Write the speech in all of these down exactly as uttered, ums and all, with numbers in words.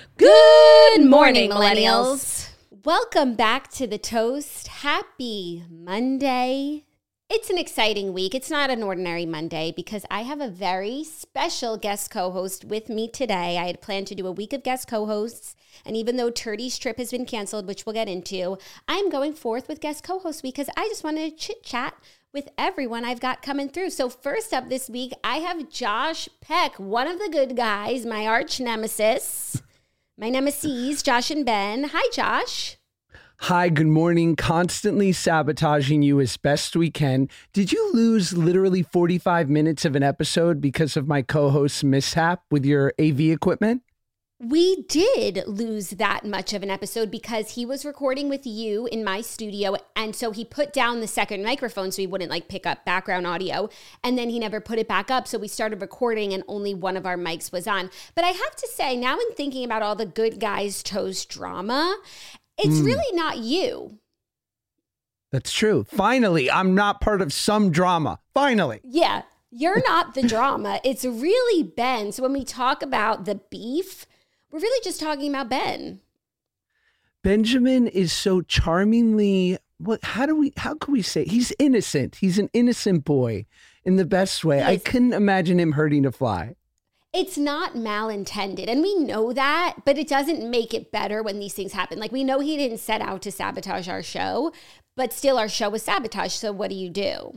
Good morning, millennials. Welcome back to The Toast. Happy Monday. It's an exciting week. It's not an ordinary Monday because I have a very special guest co-host with me today. I had planned to do a week of guest co-hosts, and even though Turdy's trip has been canceled, which we'll get into, I'm going forth with guest co-host because I just wanted to chit-chat with everyone I've got coming through. So first up this week, I have Josh Peck, one of the good guys, my arch nemesis. My nemesis, Josh and Ben. Hi, Josh. Hi, good morning. Constantly sabotaging you as best we can. Did you lose literally forty-five minutes of an episode because of my co-host's mishap with your A V equipment? We did lose that much of an episode because he was recording with you in my studio. And so he put down the second microphone so he wouldn't like pick up background audio. And then he never put it back up. So we started recording and only one of our mics was on. But I have to say, now in thinking about all the Good Guys Toast drama, it's mm. really not you. That's true. Finally, I'm not part of some drama. Finally. Yeah, you're not the drama. It's really Ben. So when we talk about the beef, we're really just talking about Ben. Benjamin is so charmingly, what, how do we, how can we say, he's innocent. He's an innocent boy in the best way. I couldn't imagine him hurting a fly. It's not malintended, and we know that, but it doesn't make it better when these things happen. Like, we know he didn't set out to sabotage our show, but still our show was sabotaged. So what do you do?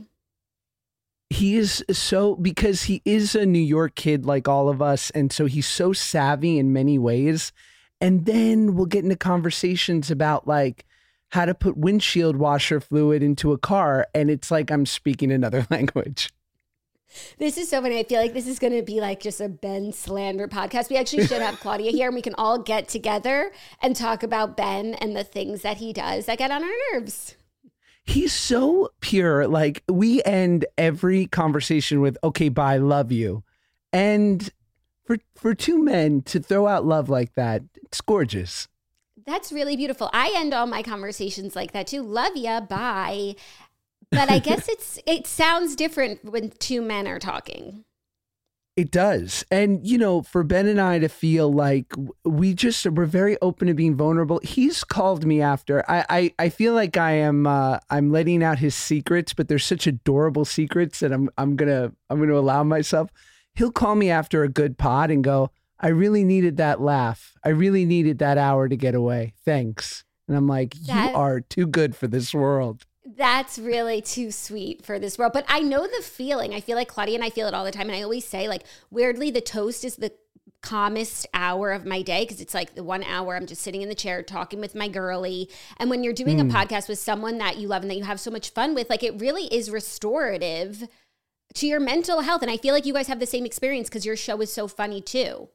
He is so, because he is a New York kid like all of us, and so he's so savvy in many ways. And then we'll get into conversations about like how to put windshield washer fluid into a car, and it's like I'm speaking another language. This is so funny. I feel like this is going to be like just a Ben slander podcast. We actually should have Claudia here and we can all get together and talk about Ben and the things that he does that get on our nerves. He's so pure. Like, we end every conversation with, okay, bye, love you. And for for two men to throw out love like that, it's gorgeous. That's really beautiful. I end all my conversations like that too. Love ya, bye. But I guess it's it sounds different when two men are talking. It does. And, you know, for Ben and I to feel like we just, we're very open to being vulnerable. He's called me after. I, I, I feel like I am, uh, I'm letting out his secrets, but they're such adorable secrets that I'm, I'm going to, I'm going to allow myself. He'll call me after a good pod and go, I really needed that laugh. I really needed that hour to get away. Thanks. And I'm like, that- you are too good for this world. That's really too sweet for this world. But I know the feeling. I feel like Claudia and I feel it all the time. And I always say, like, weirdly, the toast is the calmest hour of my day because it's like the one hour I'm just sitting in the chair talking with my girlie. And when you're doing mm. a podcast with someone that you love and that you have so much fun with, like, it really is restorative to your mental health. And I feel like you guys have the same experience because your show is so funny too.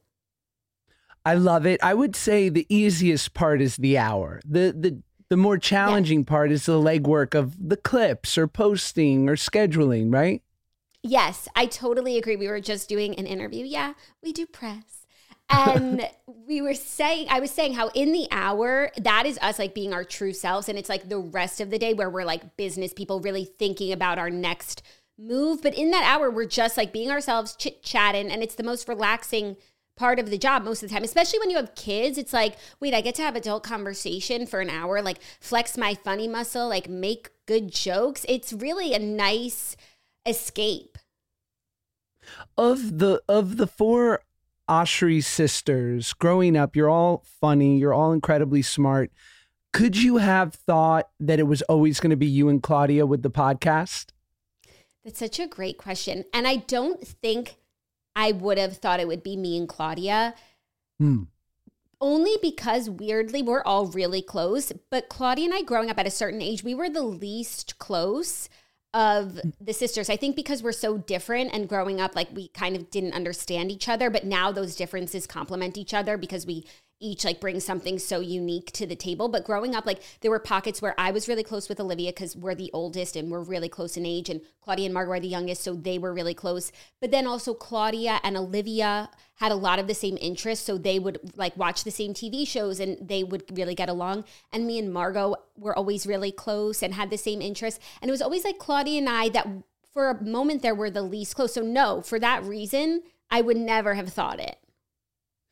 I love it. I would say the easiest part is the hour. The, the, The more challenging yeah. part is the legwork of the clips or posting or scheduling, right? Yes, I totally agree. We were just doing an interview. Yeah, we do press. And we were saying, I was saying how in the hour, that is us like being our true selves. And it's like the rest of the day where we're like business people really thinking about our next move. But in that hour, we're just like being ourselves, chit-chatting. And it's the most relaxing part of the job most of the time, especially when you have kids. It's like, wait, I get to have adult conversation for an hour, like flex my funny muscle, like make good jokes. It's really a nice escape. Of the of the four Oshry sisters growing up, you're all funny, you're all incredibly smart. Could you have thought that it was always going to be you and Claudia with the podcast? That's such a great question. And I don't think I would have thought it would be me and Claudia. Hmm. Only because weirdly, we're all really close. But Claudia and I growing up at a certain age, we were the least close of the sisters. I think because we're so different and growing up, like we kind of didn't understand each other. But now those differences complement each other because we each like bring something so unique to the table. But growing up, like there were pockets where I was really close with Olivia because we're the oldest and we're really close in age, and Claudia and Margot are the youngest, so they were really close. But then also Claudia and Olivia had a lot of the same interests, so they would like watch the same T V shows and they would really get along. And me and Margot were always really close and had the same interests. And it was always like Claudia and I that for a moment there were the least close. So no, for that reason, I would never have thought it.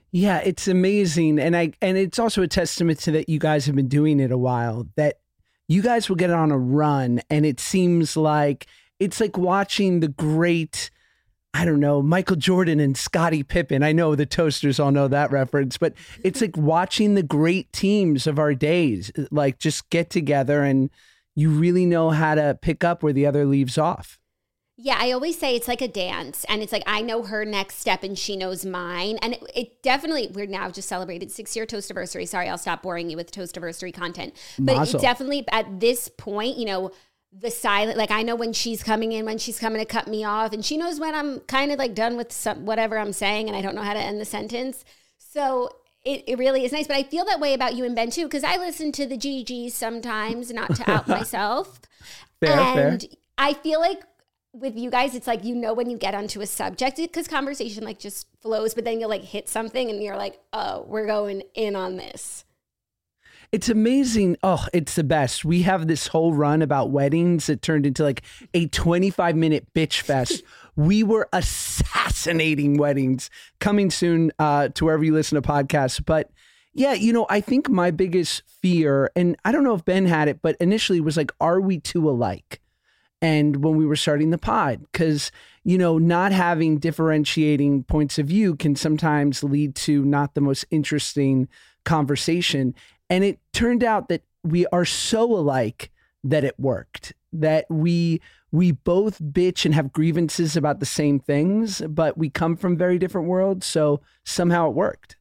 Yeah, it's amazing. And I and it's also a testament to that you guys have been doing it a while, that you guys will get on a run and it seems like it's like watching the great, I don't know, Michael Jordan and Scottie Pippen. I know the Toasters all know that reference, but it's like watching the great teams of our days, like just get together and you really know how to pick up where the other leaves off. Yeah, I always say it's like a dance, and it's like I know her next step and she knows mine. And it, it definitely, we're now just celebrated six-year Toastiversary. Sorry, I'll stop boring you with Toastiversary content. But Mazel. it definitely, at this point, you know, the silent, like I know when she's coming in, when she's coming to cut me off, and she knows when I'm kind of like done with some, whatever I'm saying, and I don't know how to end the sentence. So it, it really is nice. But I feel that way about you and Ben too, because I listen to the G Gs sometimes, not to out myself. Fair, and fair. I feel like with you guys, it's like, you know, when you get onto a subject, because conversation like just flows, but then you'll like hit something and you're like, oh, we're going in on this. It's amazing. Oh, it's the best. We have this whole run about weddings that turned into like a twenty-five minute bitch fest. We were assassinating weddings. Coming soon uh, to wherever you listen to podcasts. But yeah, you know, I think my biggest fear, and I don't know if Ben had it, but initially was like, are we too alike? And when we were starting the pod, because, you know, not having differentiating points of view can sometimes lead to not the most interesting conversation. And it turned out that we are so alike that it worked, that we we both bitch and have grievances about the same things, but we come from very different worlds. So somehow it worked.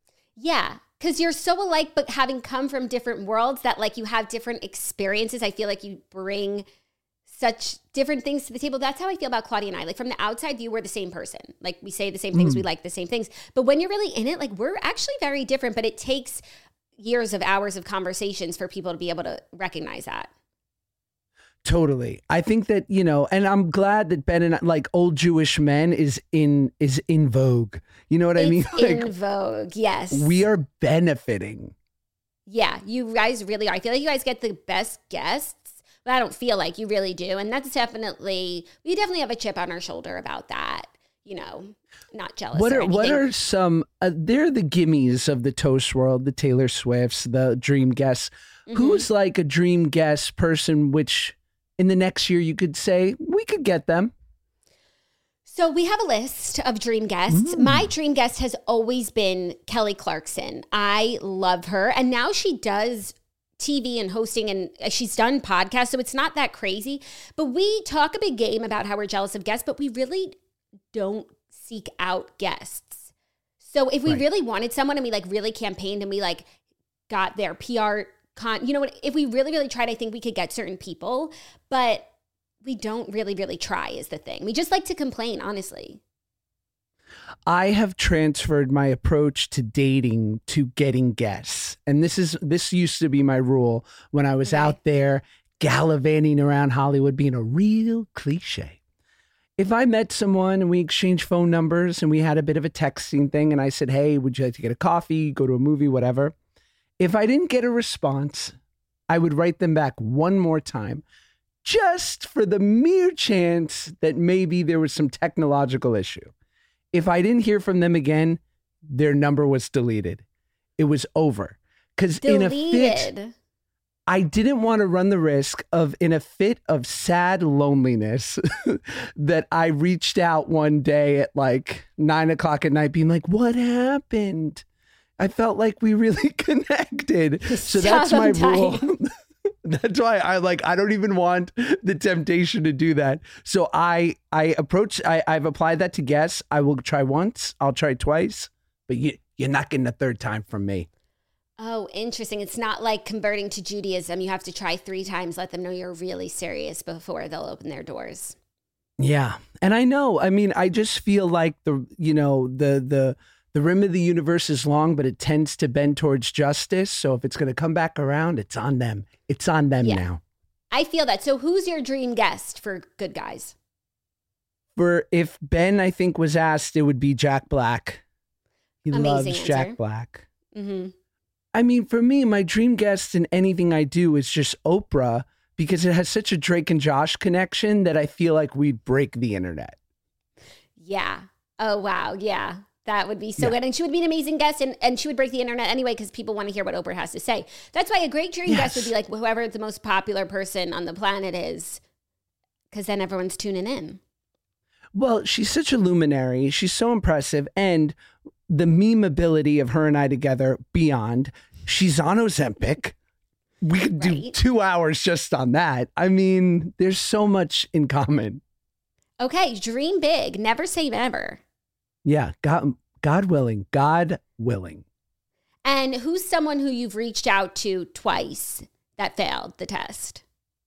Yeah. Because you're so alike, but having come from different worlds, that like you have different experiences. I feel like you bring such different things to the table. That's how I feel about Claudia and I. Like from the outside view, we're the same person. Like we say the same things, mm. we like the same things. But when you're really in it, like we're actually very different, but it takes years of hours of conversations for people to be able to recognize that. Totally. I think that, you know, and I'm glad that Ben and I, like old Jewish men is in, is in vogue. You know what it's I mean? Like, in vogue. Yes. We are benefiting. Yeah. You guys really are. I feel like you guys get the best guests. But I don't feel like you really do. And that's definitely, we definitely have a chip on our shoulder about that. You know, not jealous. What or are anything. what are some, uh, they're the gimmies of the Toast world, the Taylor Swifts, the dream guests. Mm-hmm. Who's like a dream guest person, which in the next year you could say, we could get them? So we have a list of dream guests. Mm. My dream guest has always been Kelly Clarkson. I love her. And now she does T V and hosting, and she's done podcasts, so it's not that crazy. But we talk a big game about how we're jealous of guests, but we really don't seek out guests. So if we right. really wanted someone and we like really campaigned and we like got their P R con, you know what, if we really, really tried, I think we could get certain people, but we don't really, really try is the thing. We just like to complain, honestly. I have transferred my approach to dating to getting guests. And this is this used to be my rule when I was okay. out there gallivanting around Hollywood, being a real cliche. If I met someone and we exchanged phone numbers and we had a bit of a texting thing and I said, hey, would you like to get a coffee, go to a movie, whatever. If I didn't get a response, I would write them back one more time, just for the mere chance that maybe there was some technological issue. If I didn't hear from them again, their number was deleted. It was over. Because in a fit, I didn't want to run the risk of, in a fit of sad loneliness, that I reached out one day at like nine o'clock at night being like, what happened? I felt like we really connected. So that's my rule. That's why I like, I don't even want the temptation to do that. So I, I approach, I, I've applied that to guests. I will try once, I'll try twice, but you, you're not getting a third time from me. Oh, interesting. It's not like converting to Judaism. You have to try three times, let them know you're really serious before they'll open their doors. Yeah. And I know, I mean, I just feel like the, you know, the, the, the rim of the universe is long, but it tends to bend towards justice. So if it's going to come back around, it's on them. It's on them yeah. now. I feel that. So who's your dream guest for Good Guys? For if Ben, I think, was asked, it would be Jack Black. He Amazing loves answer. Jack Black. Mm-hmm. I mean, for me, my dream guest in anything I do is just Oprah, because it has such a Drake and Josh connection that I feel like we'd break the internet. Yeah. Oh, wow. Yeah. That would be so Yeah. good. And she would be an amazing guest, and, and she would break the internet anyway because people want to hear what Oprah has to say. That's why a great dream Yes. guest would be like whoever the most popular person on the planet is, because then everyone's tuning in. Well, she's such a luminary. She's so impressive. And the meme ability of her and I together, beyond. She's on Ozempic. We could do Right. two hours just on that. I mean, there's so much in common. Okay, dream big. Never say never. Yeah, God, God willing, God willing. And who's someone who you've reached out to twice that failed the test?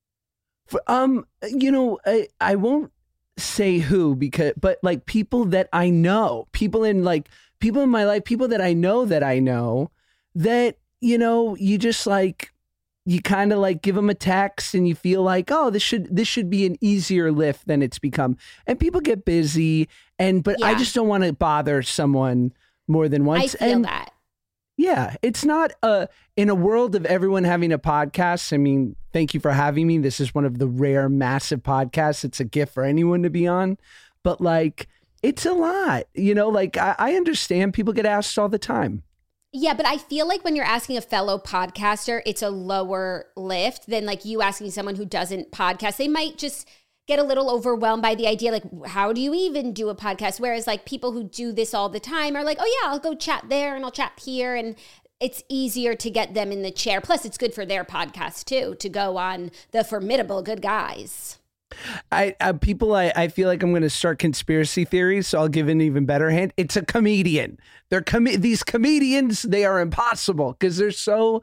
For, um, you know, I, I won't say who because, but like people that I know, people in like people in my life, people that I know that I know that, you know, you just like, you kind of like give them a text and you feel like, oh, this should, this should be an easier lift than it's become. And people get busy and, but I Yeah. just don't want to bother someone more than once. I feel and, that. Yeah, it's not uh in a world of everyone having a podcast. I mean, thank you for having me. This is one of the rare massive podcasts. It's a gift for anyone to be on. But like, it's a lot, you know, like I, I understand people get asked all the time. Yeah, but I feel like when you're asking a fellow podcaster, it's a lower lift than like you asking someone who doesn't podcast. They might just get a little overwhelmed by the idea, like, how do you even do a podcast? Whereas like people who do this all the time are like, oh yeah, I'll go chat there and I'll chat here. And it's easier to get them in the chair. Plus it's good for their podcast too, to go on the Formidable Good Guys. I uh, people, I, I feel like I'm going to start conspiracy theories, so I'll give an even better hint. It's a comedian. They're com- these comedians. They are impossible because they're so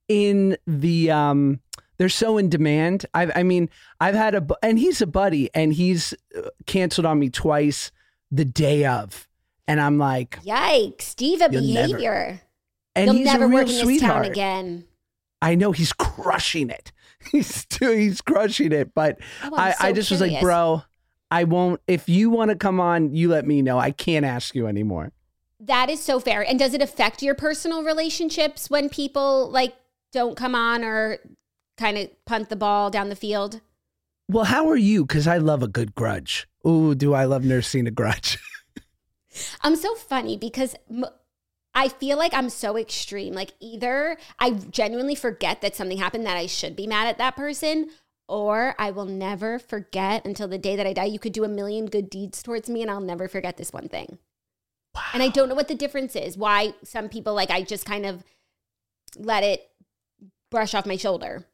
in the um. They're so in demand. I, I mean, I've had a bu- and he's a buddy, and he's uh, canceled on me twice the day of, and I'm like, Yikes, diva You'll behavior. never- and You'll he's never a real work in this sweetheart. town again. I know he's crushing it. He's doing, he's crushing it. But Oh, I'm I, so I just was like, curious. bro, I won't. If you want to come on, you let me know. I can't ask you anymore. That is so fair. And does it affect your personal relationships when people like don't come on or kind of punt the ball down the field? Well, how are you? Because I love a good grudge. Ooh, do I love nursing a grudge? I'm so funny because m- I feel like I'm so extreme. Like either I genuinely forget that something happened that I should be mad at that person, or I will never forget until the day that I die. You could do a million good deeds towards me and I'll never forget this one thing. Wow. And I don't know what the difference is. Why some people like I just kind of let it brush off my shoulder.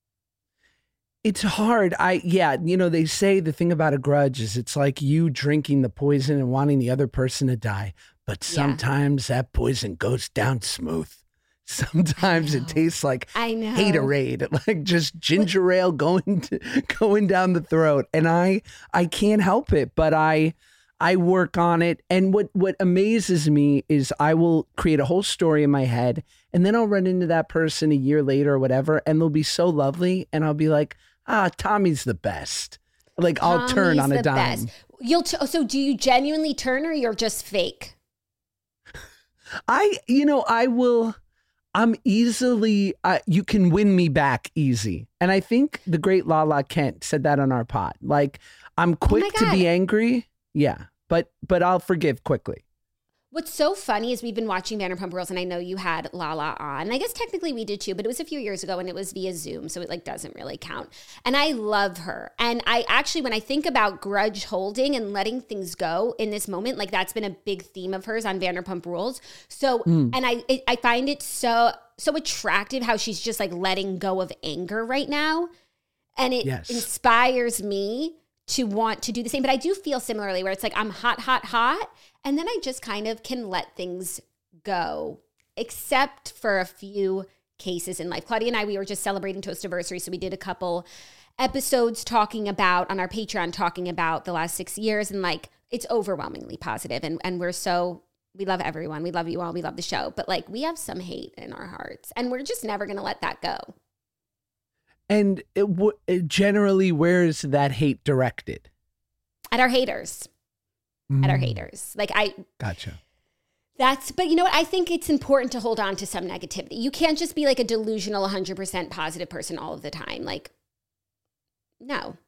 It's hard. I, yeah, you know, they say the thing about a grudge is it's like you drinking the poison and wanting the other person to die. But Yeah. sometimes that poison goes down smooth. Sometimes it tastes like I know. haterade, like just ginger ale going to, going down the throat. And I I can't help it, but I I work on it. And what what amazes me is I will create a whole story in my head, and then I'll run into that person a year later or whatever, and they'll be so lovely, and I'll be like, ah, Tommy's the best. Like I'll turn Tommy's on a the dime. best. You'll t- so do you genuinely turn or you're just fake? I, you know, I will, I'm easily, uh, you can win me back easy. And I think the great Lala Kent said that on our pod. Like, I'm quick to God. be angry. Yeah. But, but I'll forgive quickly. What's so funny is we've been watching Vanderpump Rules, and I know you had Lala on. I guess technically we did too, but it was a few years ago and it was via Zoom, so it like doesn't really count. And I love her. And I actually, when I think about grudge holding and letting things go in this moment, like that's been a big theme of hers on Vanderpump Rules. So, Mm. and I, it, I find it so so attractive how she's just like letting go of anger right now, and it Yes. inspires me to want to do the same. But I do feel similarly where it's like I'm hot, hot, hot. And then I just kind of can let things go, except for a few cases in life. Claudia and I, we were just celebrating Toastiversary. So we did a couple episodes talking about, on our Patreon, talking about the last six years. And like, it's overwhelmingly positive. And, and we're so, we love everyone. We love you all. We love the show. But like, we have some hate in our hearts. And we're just never going to let that go. And it, w- it generally, where is that hate directed? At our haters. At our Mm, haters. Like I, Gotcha. That's, but you know what? I think it's important to hold on to some negativity. You can't just be like a delusional one hundred percent positive person all of the time. Like, no.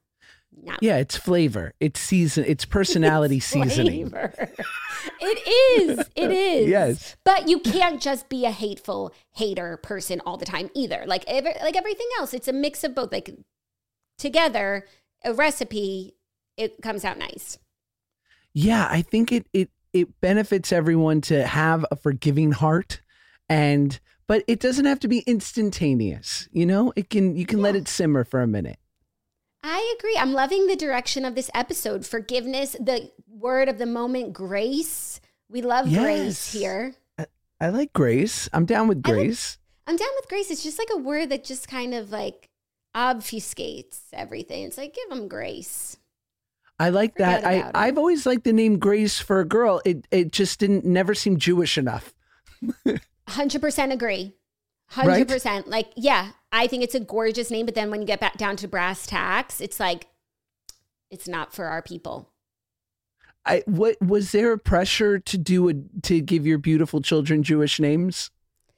No. Yeah, it's flavor. It's season. It's personality it's seasoning. Flavor. It is. It is. Yes. But you can't just be a hateful hater person all the time either. Like every, like everything else, it's a mix of both. Like together, a recipe, it comes out nice. Yeah, I think it it it benefits everyone to have a forgiving heart, and but it doesn't have to be instantaneous. You know, it can you can yeah. let it simmer for a minute. I agree. I'm loving the direction of this episode. Forgiveness, the word of the moment, grace. We love yes. grace here. I, I like grace. I'm down with grace. Like, I'm down with grace. It's just like a word that just kind of like obfuscates everything. It's like, give them grace. I like Forget that. I, it. I've always liked the name Grace for a girl. It it just didn't never seem Jewish enough. one hundred percent agree. one hundred percent. Right? Like, yeah, I think it's a gorgeous name. But then when you get back down to brass tacks, it's like, it's not for our people. I what was there a pressure to do a, to give your beautiful children Jewish names?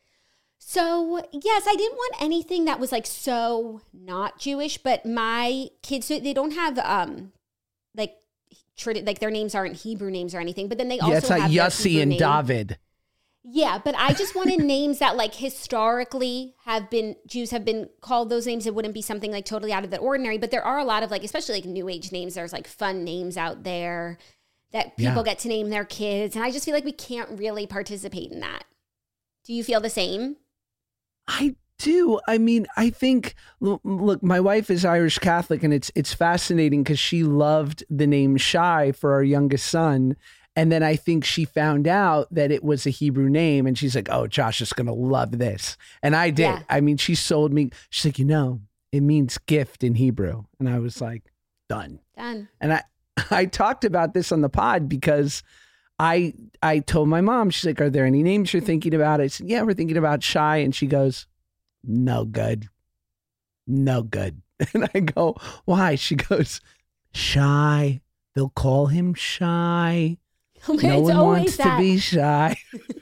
So, yes, I didn't want anything that was like so not Jewish, but my kids, they don't have um like like their names aren't Hebrew names or anything, but then they also yeah, it's like have Yossi and name. David. Yeah, but I just wanted names that like historically have been, Jews have been called those names. It wouldn't be something like totally out of the ordinary, but there are a lot of like, especially like new age names. There's like fun names out there that people yeah. get to name their kids. And I just feel like we can't really participate in that. Do you feel the same? I do. I mean, I think, look, my wife is Irish Catholic, and it's it's fascinating because she loved the name Shai for our youngest son. And then I think she found out that it was a Hebrew name, and she's like, oh, Josh is going to love this. And I did. Yeah. I mean, she sold me. She's like, you know, it means gift in Hebrew. And I was like, done. Done. And I, I talked about this on the pod because I I told my mom, she's like, are there any names you're thinking about? I said, yeah, we're thinking about Shai. And she goes, no good. No good. And I go, why? She goes, Shai. They'll call him Shai. Oh my, no one wants that. to be shy.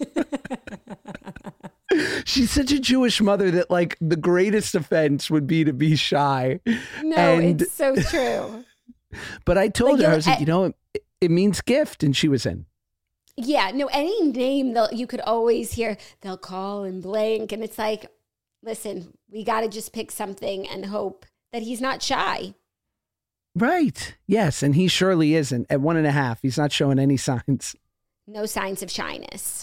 She's such a Jewish mother that like the greatest offense would be to be shy. No, and, it's so true. But I told like, her, I was like, I, you know, it, it means gift. And she was in. Yeah, no, any name that you could always hear, they'll call and blank. And it's like, listen, we got to just pick something and hope that he's not shy. Right. Yes. And he surely isn't. At one and a half, he's not showing any signs. No signs of shyness.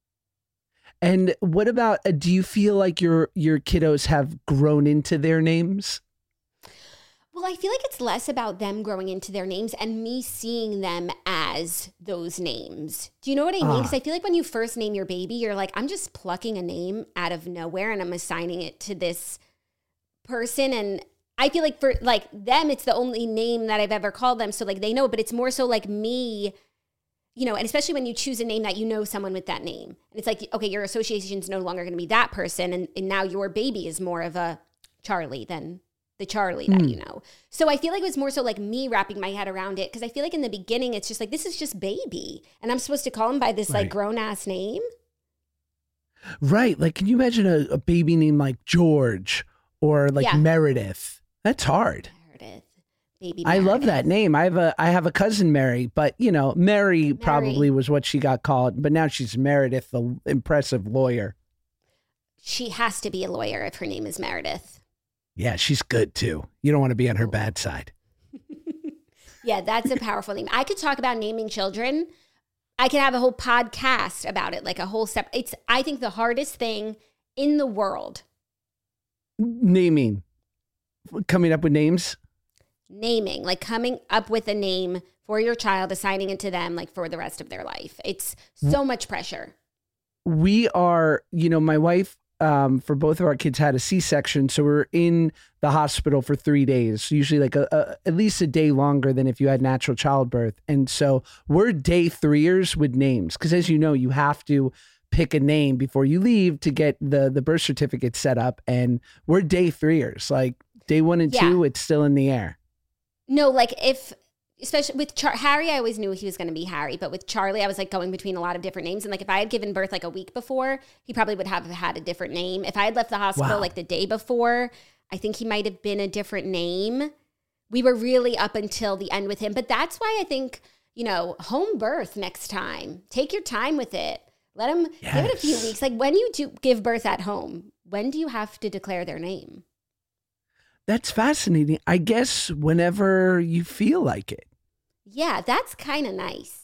And what about, uh, do you feel like your your kiddos have grown into their names? Well, I feel like it's less about them growing into their names and me seeing them as those names. Do you know what I mean? Because ah. I feel like when you first name your baby, you're like, I'm just plucking a name out of nowhere and I'm assigning it to this person. And I feel like for like them, it's the only name that I've ever called them. So like they know, but it's more so like me, you know, and especially when you choose a name that you know someone with that name. And it's like, okay, your association is no longer going to be that person. And, and now your baby is more of a Charlie than the Charlie that mm. you know. So I feel like it was more so like me wrapping my head around it. Cause I feel like in the beginning, it's just like, this is just baby. And I'm supposed to call him by this right. like grown ass name. Right. Like, can you imagine a, a baby named like George or like yeah. Meredith? That's hard. Meredith, baby. I Meredith. love that name. I have a I have a cousin Mary, but you know, Mary, Mary probably was what she got called, but now she's Meredith, the impressive lawyer. She has to be a lawyer if her name is Meredith. Yeah, she's good too. You don't want to be on her bad side. Yeah, that's a powerful name. I could talk about naming children. I could have a whole podcast about it, like a whole step. It's I think the hardest thing in the world. Naming. Coming up with names? Naming, like coming up with a name for your child, assigning it to them like for the rest of their life. It's so much pressure. We are, you know, my wife, um, for both of our kids had a C-section. So we're in the hospital for three days, usually like a, a, at least a day longer than if you had natural childbirth. And so we're day threeers with names. Because as you know, you have to pick a name before you leave to get the, the birth certificate set up. And we're day threeers, like, day one and yeah. two, it's still in the air. No, like if, especially with Char- Harry, I always knew he was going to be Harry. But with Charlie, I was like going between a lot of different names. And like if I had given birth like a week before, he probably would have had a different name. If I had left the hospital wow. like the day before, I think he might have been a different name. we were really up until the end with him. But that's why I think, you know, home birth next time. Take your time with it. Let him yes. give it a few weeks. Like when you do give birth at home, when do you have to declare their name? That's fascinating. I guess whenever you feel like it. Yeah, that's kind of nice.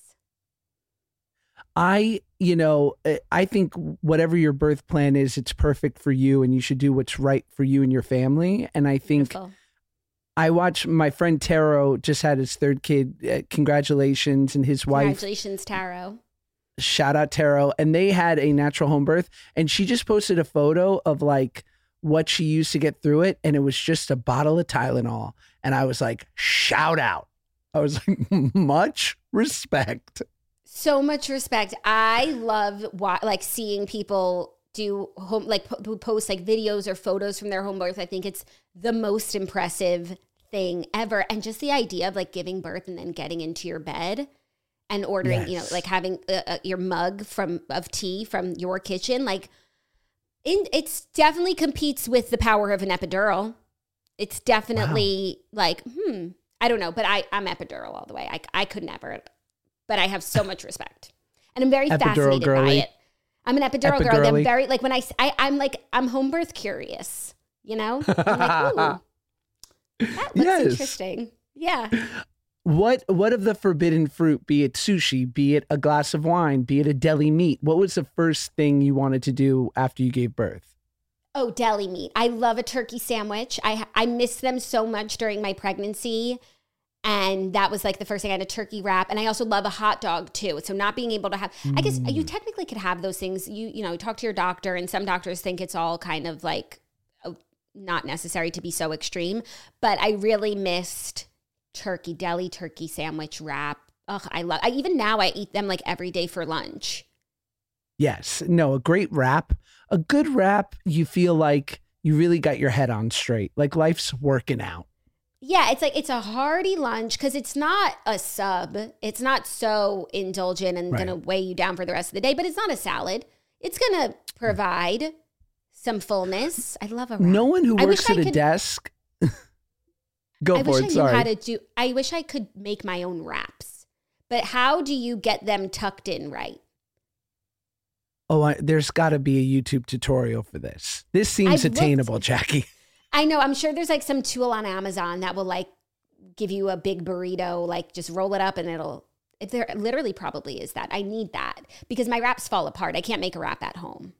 I, you know, I think whatever your birth plan is, it's perfect for you and you should do what's right for you and your family. And I think Beautiful. I watch my friend Taro just had his third kid. Uh, congratulations. And his wife. Congratulations, Taro. Shout out Taro. And they had a natural home birth. And she just posted a photo of like what she used to get through it. And it was just a bottle of Tylenol. And I was like, shout out. I was like, much respect. So much respect. I love like seeing people do home, like po- post like videos or photos from their home birth. I think it's the most impressive thing ever. And just the idea of like giving birth and then getting into your bed and ordering, yes. you know, like having uh, uh, your mug from of tea from your kitchen. Like in, it's definitely competes with the power of an epidural. It's definitely wow. like, hmm, I don't know, but I, I'm epidural all the way. I, I could never. But I have so much respect. And I'm very epidural fascinated girly. by it. I'm an epidural Epigirly. girl. I'm very, like, when I, I, I'm like, I'm home birth curious, you know? I'm like, ooh, that looks yes. interesting. Yeah. What, what of the forbidden fruit, be it sushi, be it a glass of wine, be it a deli meat, what was the first thing you wanted to do after you gave birth? Oh, deli meat. I love a turkey sandwich. I, I missed them so much during my pregnancy. And that was like the first thing. I had a turkey wrap. And I also love a hot dog too. So not being able to have, mm. I guess you technically could have those things. You, you know, talk to your doctor, and some doctors think it's all kind of like uh, not necessary to be so extreme. But I really missed turkey, deli turkey sandwich wrap. Ugh, I love, I, even now I eat them like every day for lunch. Yes. No, a great wrap, a good wrap. You feel like you really got your head on straight. Like life's working out. Yeah, it's like it's a hearty lunch because it's not a sub. It's not so indulgent and right. going to weigh you down for the rest of the day, but it's not a salad. It's going to provide some fullness. I love a wrap. No one who works at a could, desk. Go I for wish it. I Sorry. Knew how to do, I wish I could make my own wraps, but how do you get them tucked in right? Oh, I, there's got to be a YouTube tutorial for this. This seems I've attainable, looked, Jackie. I know. I'm sure there's like some tool on Amazon that will like give you a big burrito, like just roll it up and it'll, if there literally probably is that. I need that because my wraps fall apart. I can't make a wrap at home.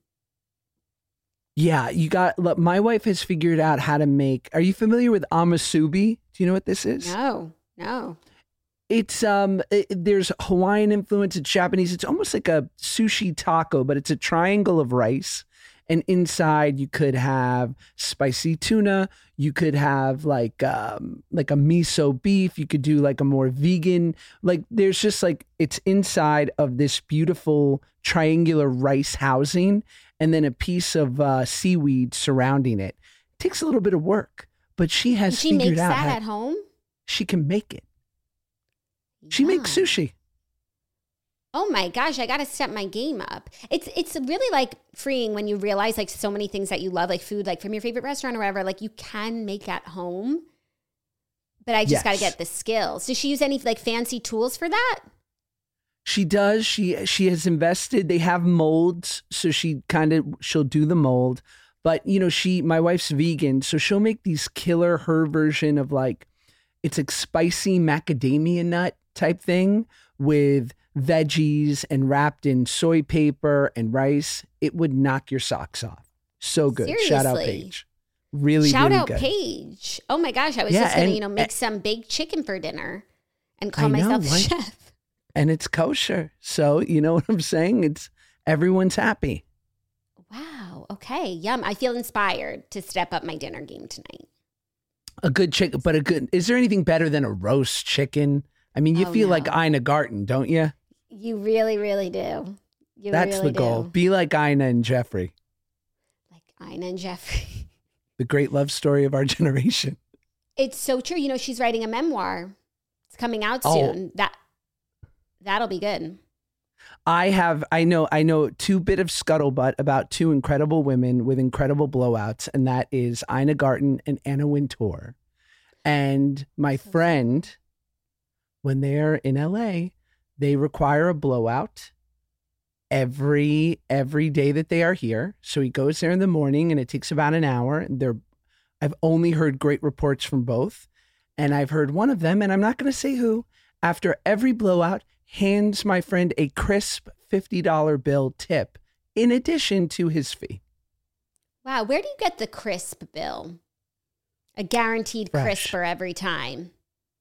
Yeah, you got, look, my wife has figured out how to make, are you familiar with amasubi? Do you know what this is? No, no. It's, um, it, there's Hawaiian influence, it's Japanese. It's almost like a sushi taco, but it's a triangle of rice. And inside you could have spicy tuna. You could have like um, like a miso beef. You could do like a more vegan. Like there's just like it's inside of this beautiful triangular rice housing, and then a piece of uh, seaweed surrounding it. It takes a little bit of work, but she has. And she figured makes out that how at home. She can make it. She yeah. makes sushi. Oh my gosh, I got to step my game up. It's it's really like freeing when you realize like so many things that you love, like food, like from your favorite restaurant or wherever, like you can make at home. But I just yes. got to get the skills. Does she use any like fancy tools for that? She does. She she has invested. They have molds, so she kind of she'll do the mold. But you know, she my wife's vegan, so she'll make these killer her version of like it's a spicy macadamia nut type thing with veggies and wrapped in soy paper and rice. It would knock your socks off. So good. Seriously? Shout out Paige. Really, Shout really out good. Paige. Oh my gosh. I was yeah, just going to, and, you know, make and, some baked chicken for dinner and call I myself know, a chef. And it's kosher. So you know what I'm saying? It's everyone's happy. Wow. Okay. Yum. I feel inspired to step up my dinner game tonight. A good chicken, but a good, is there anything better than a roast chicken? I mean, you oh, feel no. like Ina Garten, don't you? You really, really do. You That's really the goal. do. Be like Ina and Jeffrey. Like Ina and Jeffrey. The great love story of our generation. It's so true. You know, she's writing a memoir. It's coming out oh. soon. That that'll be good. I have, I know, I know two bit of scuttlebutt about two incredible women with incredible blowouts, and that is Ina Garten and Anna Wintour. And my friend, when they're in L A, they require a blowout every every day that they are here. So he goes there in the morning and it takes about an hour. They're I've only heard great reports from both. And I've heard one of them, and I'm not going to say who, after every blowout, hands my friend a crisp fifty dollar bill tip in addition to his fee. Wow. Where do you get the crisp bill? A guaranteed Fresh. crisper every time.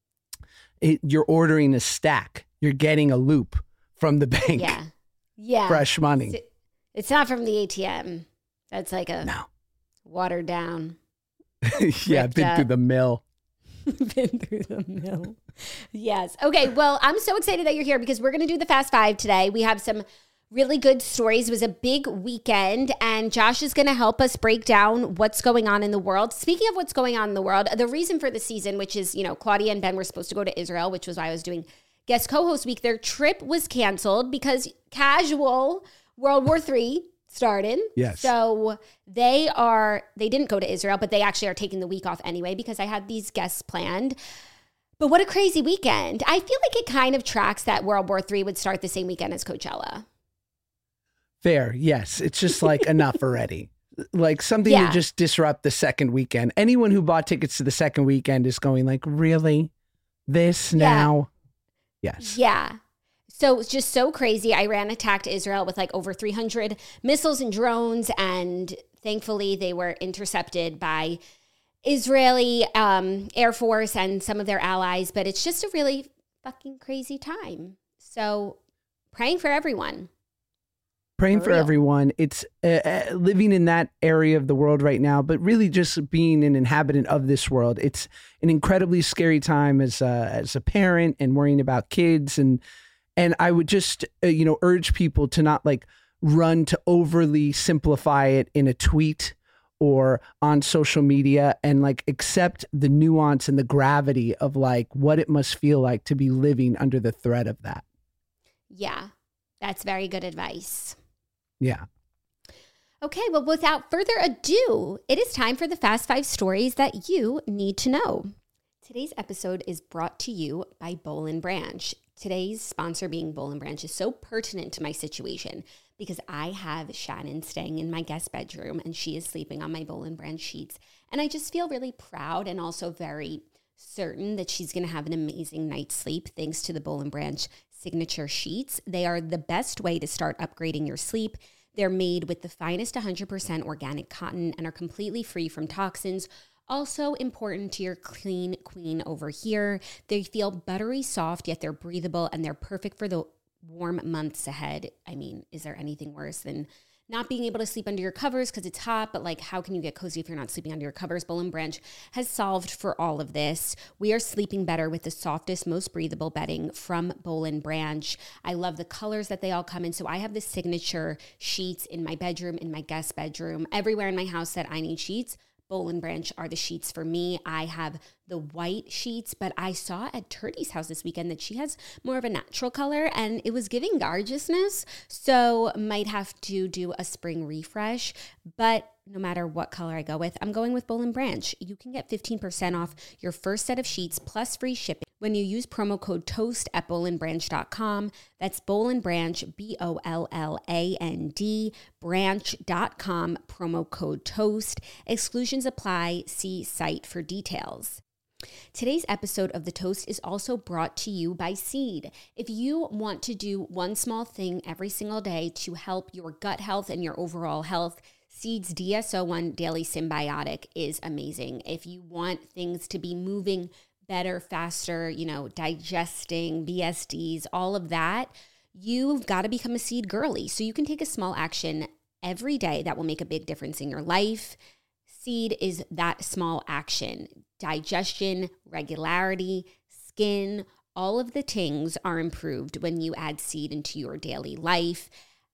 It, you're ordering a stack. You're getting a loop from the bank. Yeah. Yeah. Fresh money. It's not from the A T M. That's like a no. watered down. Yeah, I've been up. through the mill. Been through the mill. Yes. Okay. Well, I'm so excited that you're here because we're going to do the Fast Five today. We have some really good stories. It was a big weekend, and Josh is going to help us break down what's going on in the world. Speaking of what's going on in the world, the reason for the season, which is, you know, Claudia and Ben were supposed to go to Israel, which was why I was doing guest co-host week. Their trip was canceled because casual World War Three started. Yes. So they are, they didn't go to Israel, but they actually are taking the week off anyway because I had these guests planned. But what a crazy weekend. I feel like it kind of tracks that World War Three would start the same weekend as Coachella. Fair. Yes. It's just like enough already. Like something Yeah. to just disrupt the second weekend. Anyone who bought tickets to the second weekend is going like, really? This Yeah. now? Yes. Yeah. So it's just so crazy. Iran attacked Israel with like over three hundred missiles and drones, and thankfully they were intercepted by Israeli um, Air Force and some of their allies. But it's just a really fucking crazy time. So praying for everyone. Praying For for real. everyone. It's uh, uh, living in that area of the world right now, but really just being an inhabitant of this world. It's an incredibly scary time as a, as a parent and worrying about kids. And and I would just, uh, you know, urge people to not like run to overly simplify it in a tweet or on social media, and like accept the nuance and the gravity of like what it must feel like to be living under the threat of that. Yeah, that's very good advice. Yeah. Okay, well, without further ado, it is time for the Fast Five stories that you need to know. Today's episode is brought to you by Boll and Branch. Today's sponsor being Boll and Branch is so pertinent to my situation because I have Shannon staying in my guest bedroom and she is sleeping on my Boll and Branch sheets. And I just feel really proud and also very certain that she's going to have an amazing night's sleep thanks to the Boll and Branch signature sheets. They are the best way to start upgrading your sleep. They're made with the finest one hundred percent organic cotton and are completely free from toxins. Also important to your clean queen over here. They feel buttery soft, yet they're breathable, and they're perfect for the warm months ahead. I mean, is there anything worse than not being able to sleep under your covers because it's hot, but like how can you get cozy if you're not sleeping under your covers? Boll and Branch has solved for all of this. We are sleeping better with the softest, most breathable bedding from Boll and Branch. I love the colors that they all come in. So I have the signature sheets in my bedroom, in my guest bedroom, everywhere in my house that I need sheets. Boll and Branch are the sheets for me. I have the white sheets, but I saw at Turdy's house this weekend that she has more of a natural color and it was giving gorgeousness. So might have to do a spring refresh, but no matter what color I go with, I'm going with Boll and Branch. You can get fifteen percent off your first set of sheets plus free shipping when you use promo code TOAST at boll and branch dot com. That's Boll and Branch, B O L L A N D, branch dot com, promo code TOAST. Exclusions apply. See site for details. Today's episode of The Toast is also brought to you by Seed. If you want to do one small thing every single day to help your gut health and your overall health, Seed's D S O one Daily Symbiotic is amazing. If you want things to be moving better, faster, you know, digesting, B S Ds, all of that, you've got to become a Seed girly. So you can take a small action every day that will make a big difference in your life. Seed is that small action. Digestion, regularity, skin, all of the things are improved when you add Seed into your daily life.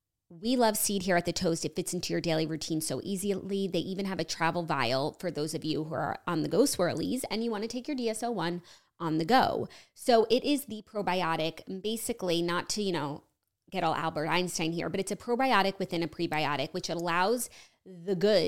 We love Seed here at The Toast. It fits into your daily routine so easily. They even have a travel vial for those of you who are on the go swirlies and you want to take your D S O one on the go. So it is the probiotic, basically not to, you know, get all Albert Einstein here, but it's a probiotic within a prebiotic, which allows the goods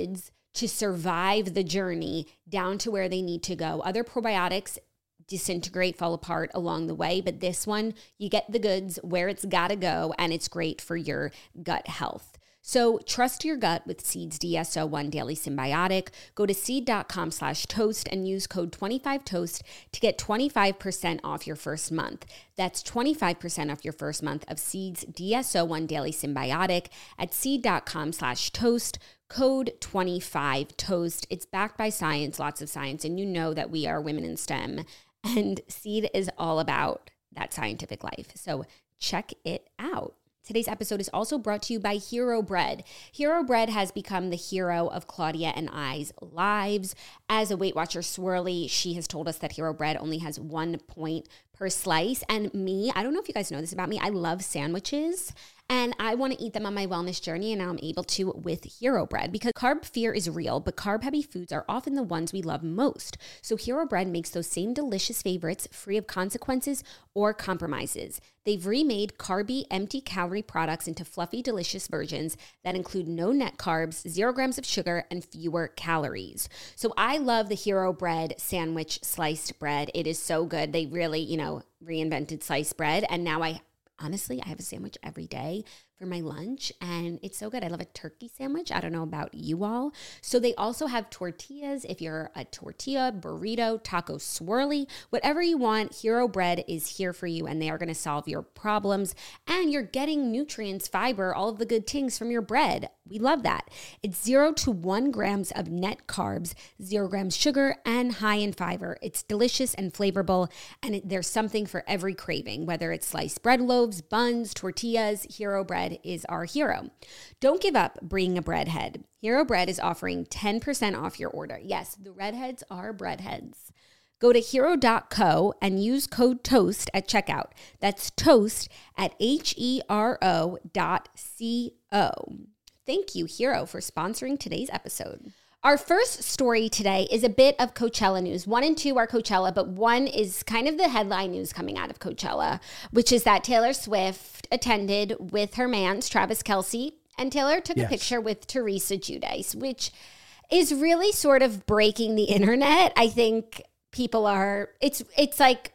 to survive the journey down to where they need to go. Other probiotics disintegrate, fall apart along the way, but this one, you get the goods where it's got to go, and it's great for your gut health. So trust your gut with Seed's D S O one Daily Symbiotic. Go to seed.com slash toast and use code twenty-five toast to get twenty-five percent off your first month. That's twenty-five percent off your first month of Seed's D S O one Daily Symbiotic at seed.com slash toast, code twenty-five toast. It's backed by science, lots of science, and you know that we are women in STEM, and Seed is all about that scientific life. So check it out. Today's episode is also brought to you by Hero Bread. Hero Bread has become the hero of Claudia and I's lives. As a Weight Watchers swirly, she has told us that Hero Bread only has one point per slice. And me, I don't know if you guys know this about me, I love sandwiches. And I want to eat them on my wellness journey, and now I'm able to with Hero Bread, because carb fear is real, but carb-heavy foods are often the ones we love most. So Hero Bread makes those same delicious favorites free of consequences or compromises. They've remade carby, empty-calorie products into fluffy, delicious versions that include no net carbs, zero grams of sugar, and fewer calories. So I love the Hero Bread sandwich sliced bread. It is so good. They really, you know, reinvented sliced bread, and now I Honestly, I have a sandwich every day for my lunch, and it's so good. I love a turkey sandwich. I don't know about you all. So they also have tortillas. If you're a tortilla, burrito, taco swirly, whatever you want, Hero Bread is here for you, and they are going to solve your problems. And you're getting nutrients, fiber, all of the good things from your bread. We love that. It's zero to one grams of net carbs, zero grams sugar, and high in fiber. It's delicious and flavorful, and it, there's something for every craving, whether it's sliced bread loaves, buns, tortillas. Hero Bread is our hero. Don't give up being a breadhead. Hero Bread is offering ten percent off your order. Yes, the redheads are breadheads. Go to hero dot co and use code TOAST at checkout. That's TOAST at H E R O dot C O. Thank you, Hero, for sponsoring today's episode. Our first story today is a bit of Coachella news. One and two are Coachella, but one is kind of the headline news coming out of Coachella, which is that Taylor Swift attended with her mans, Travis Kelce, and Taylor took yes. a picture with Teresa Giudice, which is really sort of breaking the internet. I think people are, it's it's like,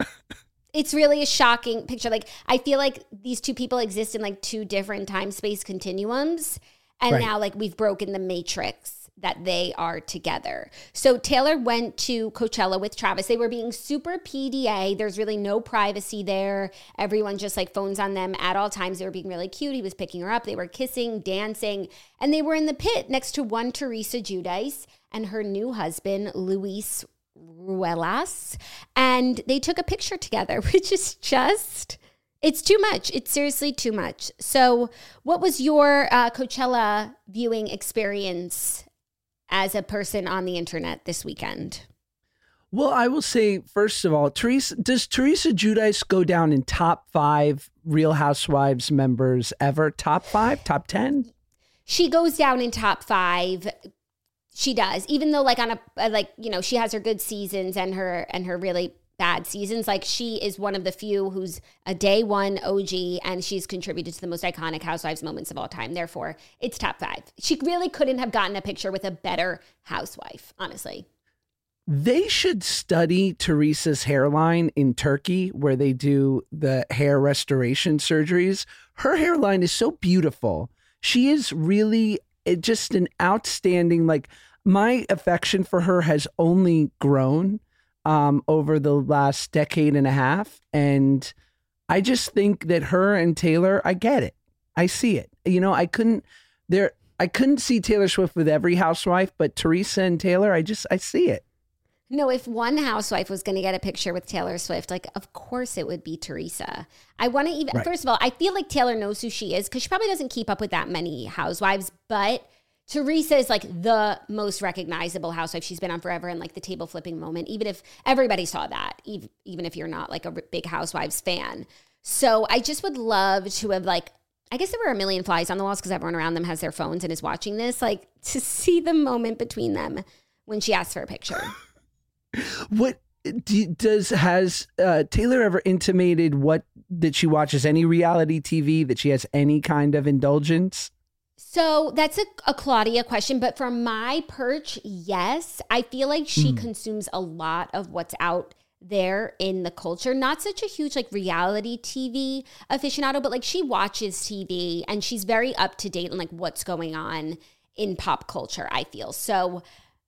it's really a shocking picture. Like, I feel like these two people exist in like two different time-space continuums, and right. now like we've broken the matrix that they are together. So Taylor went to Coachella with Travis. They were being super P D A. There's really no privacy there. Everyone just like phones on them at all times. They were being really cute. He was picking her up. They were kissing, dancing, and they were in the pit next to one Teresa Giudice and her new husband, Luis Ruelas. And they took a picture together, which is just, it's too much. It's seriously too much. So what was your uh, Coachella viewing experience as a person on the internet this weekend? Well, I will say, first of all, Teresa, does Teresa Giudice go down in top five Real Housewives members ever? Top five? Top ten? She goes down in top five. She does. Even though like on a, like, you know, she has her good seasons and her, and her really bad seasons. Like, she is one of the few who's a day one O G, and she's contributed to the most iconic Housewives moments of all time. Therefore, it's top five. She really couldn't have gotten a picture with a better housewife, honestly. They should study Teresa's hairline in Turkey, where they do the hair restoration surgeries. Her hairline is so beautiful. She is really just an outstanding, like, my affection for her has only grown Um, over the last decade and a half. And I just think that her and Taylor, I get it. I see it. You know, I couldn't there. I couldn't see Taylor Swift with every housewife, but Teresa and Taylor, I just, I see it. No, if one housewife was going to get a picture with Taylor Swift, like, of course it would be Teresa. I want to even, right. First of all, I feel like Taylor knows who she is, because she probably doesn't keep up with that many housewives, but Teresa is like the most recognizable housewife. She's been on forever, and like the table flipping moment, even if everybody saw that, even, even if you're not like a big Housewives fan. So I just would love to have, like, I guess there were a million flies on the walls because everyone around them has their phones and is watching this, like, to see the moment between them when she asked for a picture. What do, does, has uh, Taylor ever intimated what, that she watches any reality T V, that she has any kind of indulgence? So that's a, a Claudia question, but from my perch, yes. I feel like she mm. consumes a lot of what's out there in the culture. Not such a huge like reality T V aficionado, but like she watches T V and she's very up to date on like what's going on in pop culture, I feel. So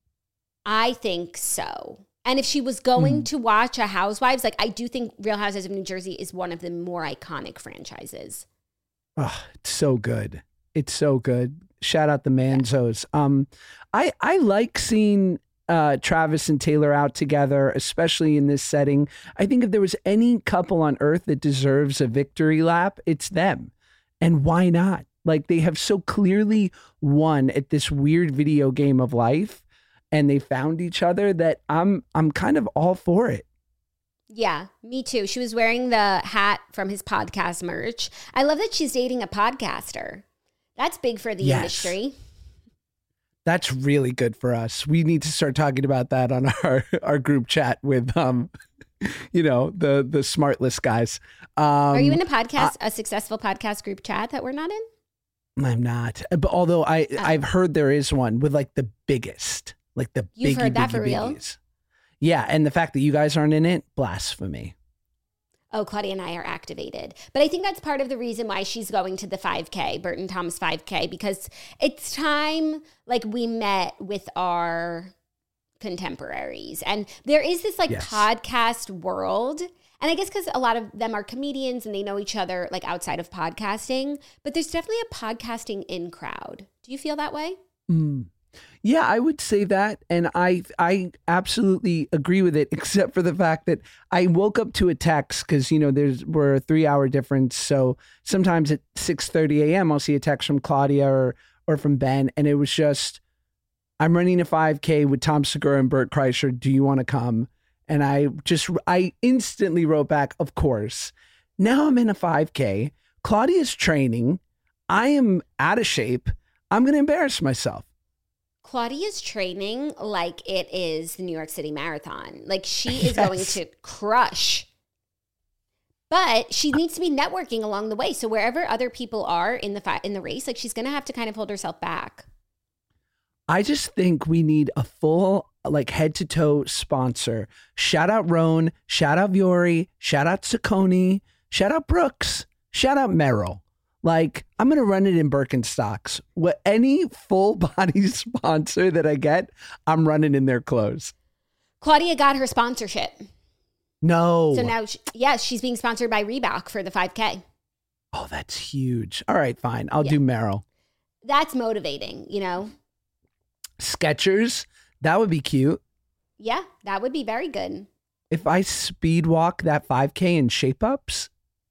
I think so. And if she was going mm. to watch a Housewives, like I do think Real Housewives of New Jersey is one of the more iconic franchises. Oh, it's so good. It's so good. Shout out the Manzos. Yeah. Um, I I like seeing uh, Travis and Taylor out together, especially in this setting. I think if there was any couple on earth that deserves a victory lap, it's them. And why not? Like they have so clearly won at this weird video game of life. And they found each other that I'm I'm kind of all for it. Yeah, me too. She was wearing the hat from his podcast merch. I love that she's dating a podcaster. That's big for the yes. industry. That's really good for us. We need to start talking about that on our, our group chat with um, you know, the the smartless guys. Um, Are you in a podcast, uh, a successful podcast group chat that we're not in? I'm not. But although I oh. I've heard there is one with like the biggest. Like the You've biggie, heard that biggie, for real? biggies. Yeah, and the fact that you guys aren't in it, blasphemy. Oh, Claudia and I are activated. But I think that's part of the reason why she's going to the five K, Burton Thomas five K, because it's time like we met with our contemporaries. And there is this like yes. podcast world. And I guess because a lot of them are comedians and they know each other like outside of podcasting, but there's definitely a podcasting in crowd. Do you feel that way? Mm. Yeah, I would say that. And I I absolutely agree with it, except for the fact that I woke up to a text because, you know, there's we're a three hour difference. So sometimes at six thirty a.m. I'll see a text from Claudia or or from Ben. And it was just, I'm running a five K with Tom Segura and Bert Kreischer. Do you want to come? And I just, I instantly wrote back, of course. Now I'm in a five K. Claudia's training. I am out of shape. I'm going to embarrass myself. Claudia's training like it is the New York City Marathon. Like she is yes. going to crush. But she needs to be networking along the way. So wherever other people are in the fi- in the race, like she's going to have to kind of hold herself back. I just think we need a full like head to toe sponsor. Shout out Roan, shout out Viore, shout out Saucony, shout out Brooks, shout out Merrill. Like, I'm going to run it in Birkenstocks. What any full body sponsor that I get, I'm running in their clothes. Claudia got her sponsorship. No. So now, she, yes, she's being sponsored by Reebok for the five K. Oh, that's huge. All right, fine. I'll yeah. do Merrill. That's motivating, you know? Skechers, that would be cute. Yeah, that would be very good. If I speed walk that five K in shape-ups.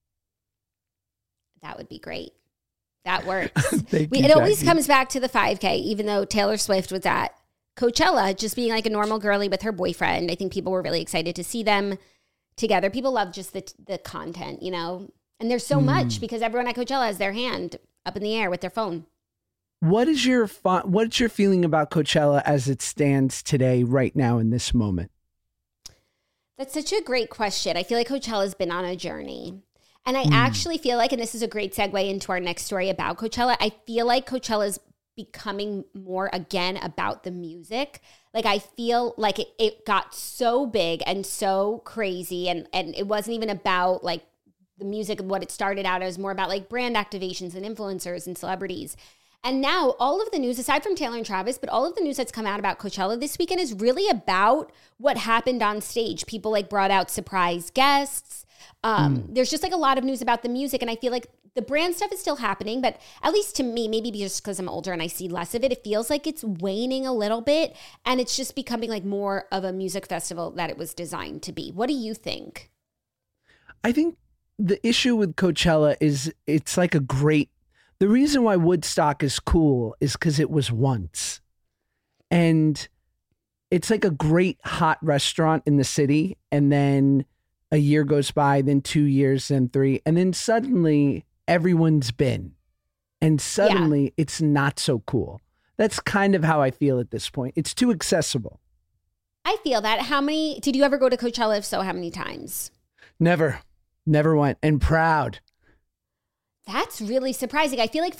That would be great. That works. we, you, it always Jackie. comes back to the five K, even though Taylor Swift was at Coachella, just being like a normal girly with her boyfriend. I think people were really excited to see them together. People love just the the content, you know? And there's so mm. much because everyone at Coachella has their hand up in the air with their phone. What is your fo- what's your feeling about Coachella as it stands today, right now in this moment? That's such a great question. I feel like Coachella's been on a journey. And I mm. actually feel like, and this is a great segue into our next story about Coachella, I feel like Coachella's becoming more, again, about the music. Like, I feel like it, it got so big and so crazy, and, and it wasn't even about, like, the music, what it started out as, more about, like, brand activations and influencers and celebrities. And now all of the news, aside from Taylor and Travis, but all of the news that's come out about Coachella this weekend is really about what happened on stage. People, like, brought out surprise guests. Um, mm. There's just like a lot of news about the music, and I feel like the brand stuff is still happening, but at least to me, maybe just because I'm older and I see less of it, it feels like it's waning a little bit, and it's just becoming like more of a music festival that it was designed to be. What do you think? I think the issue with Coachella is it's like a great, the reason why Woodstock is cool is because it was once, and it's like a great hot restaurant in the city, and then a year goes by, then two years, then three. And then suddenly everyone's been. And suddenly yeah. it's not so cool. That's kind of how I feel at this point. It's too accessible. I feel that. How many, did you ever go to Coachella? If so, how many times? Never. Never went. And proud. That's really surprising. I feel like for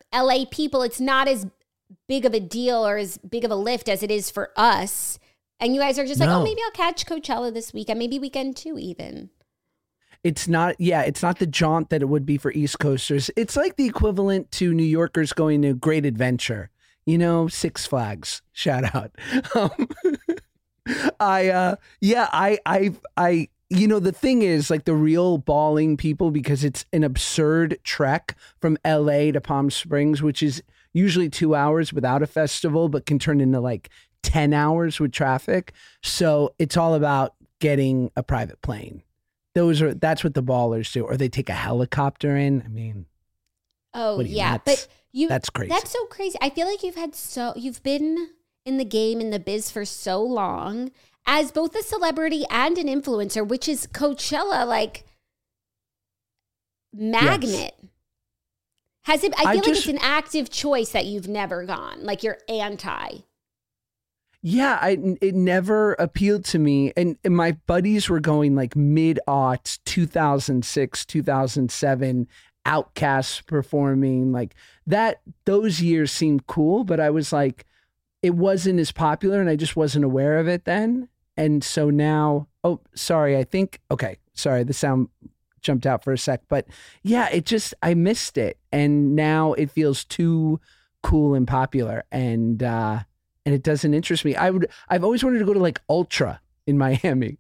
L A people, it's not as big of a deal or as big of a lift as it is for us. And you guys are just like, No. oh, maybe I'll catch Coachella this weekend, maybe weekend two even. It's not, yeah, it's not the jaunt that it would be for East Coasters. It's like the equivalent to New Yorkers going to Great Adventure, you know, Six Flags, shout out. Um, I, uh, yeah, I, I, I, you know, the thing is like the real balling people, because it's an absurd trek from L A to Palm Springs, which is usually two hours without a festival, but can turn into like ten hours with traffic. So it's all about getting a private plane. Those are, that's what the ballers do. Or they take a helicopter in. I mean, oh you, yeah. that's, But you, that's crazy. That's so crazy. I feel like you've had so, you've been in the game, in the biz for so long as both a celebrity and an influencer, which is Coachella, like magnet. Yes. Has it, I feel I like just, it's an active choice that you've never gone. Like you're anti. Yeah, I, it never appealed to me. And, and my buddies were going like mid-aughts, two thousand six, two thousand seven, Outkast performing. Like that, those years seemed cool, but I was like, it wasn't as popular and I just wasn't aware of it then. And so now, oh, sorry, I think, okay, sorry, the sound jumped out for a sec. But yeah, it just, I missed it. And now it feels too cool and popular. And, uh, And it doesn't interest me. I would. I've always wanted to go to like Ultra in Miami.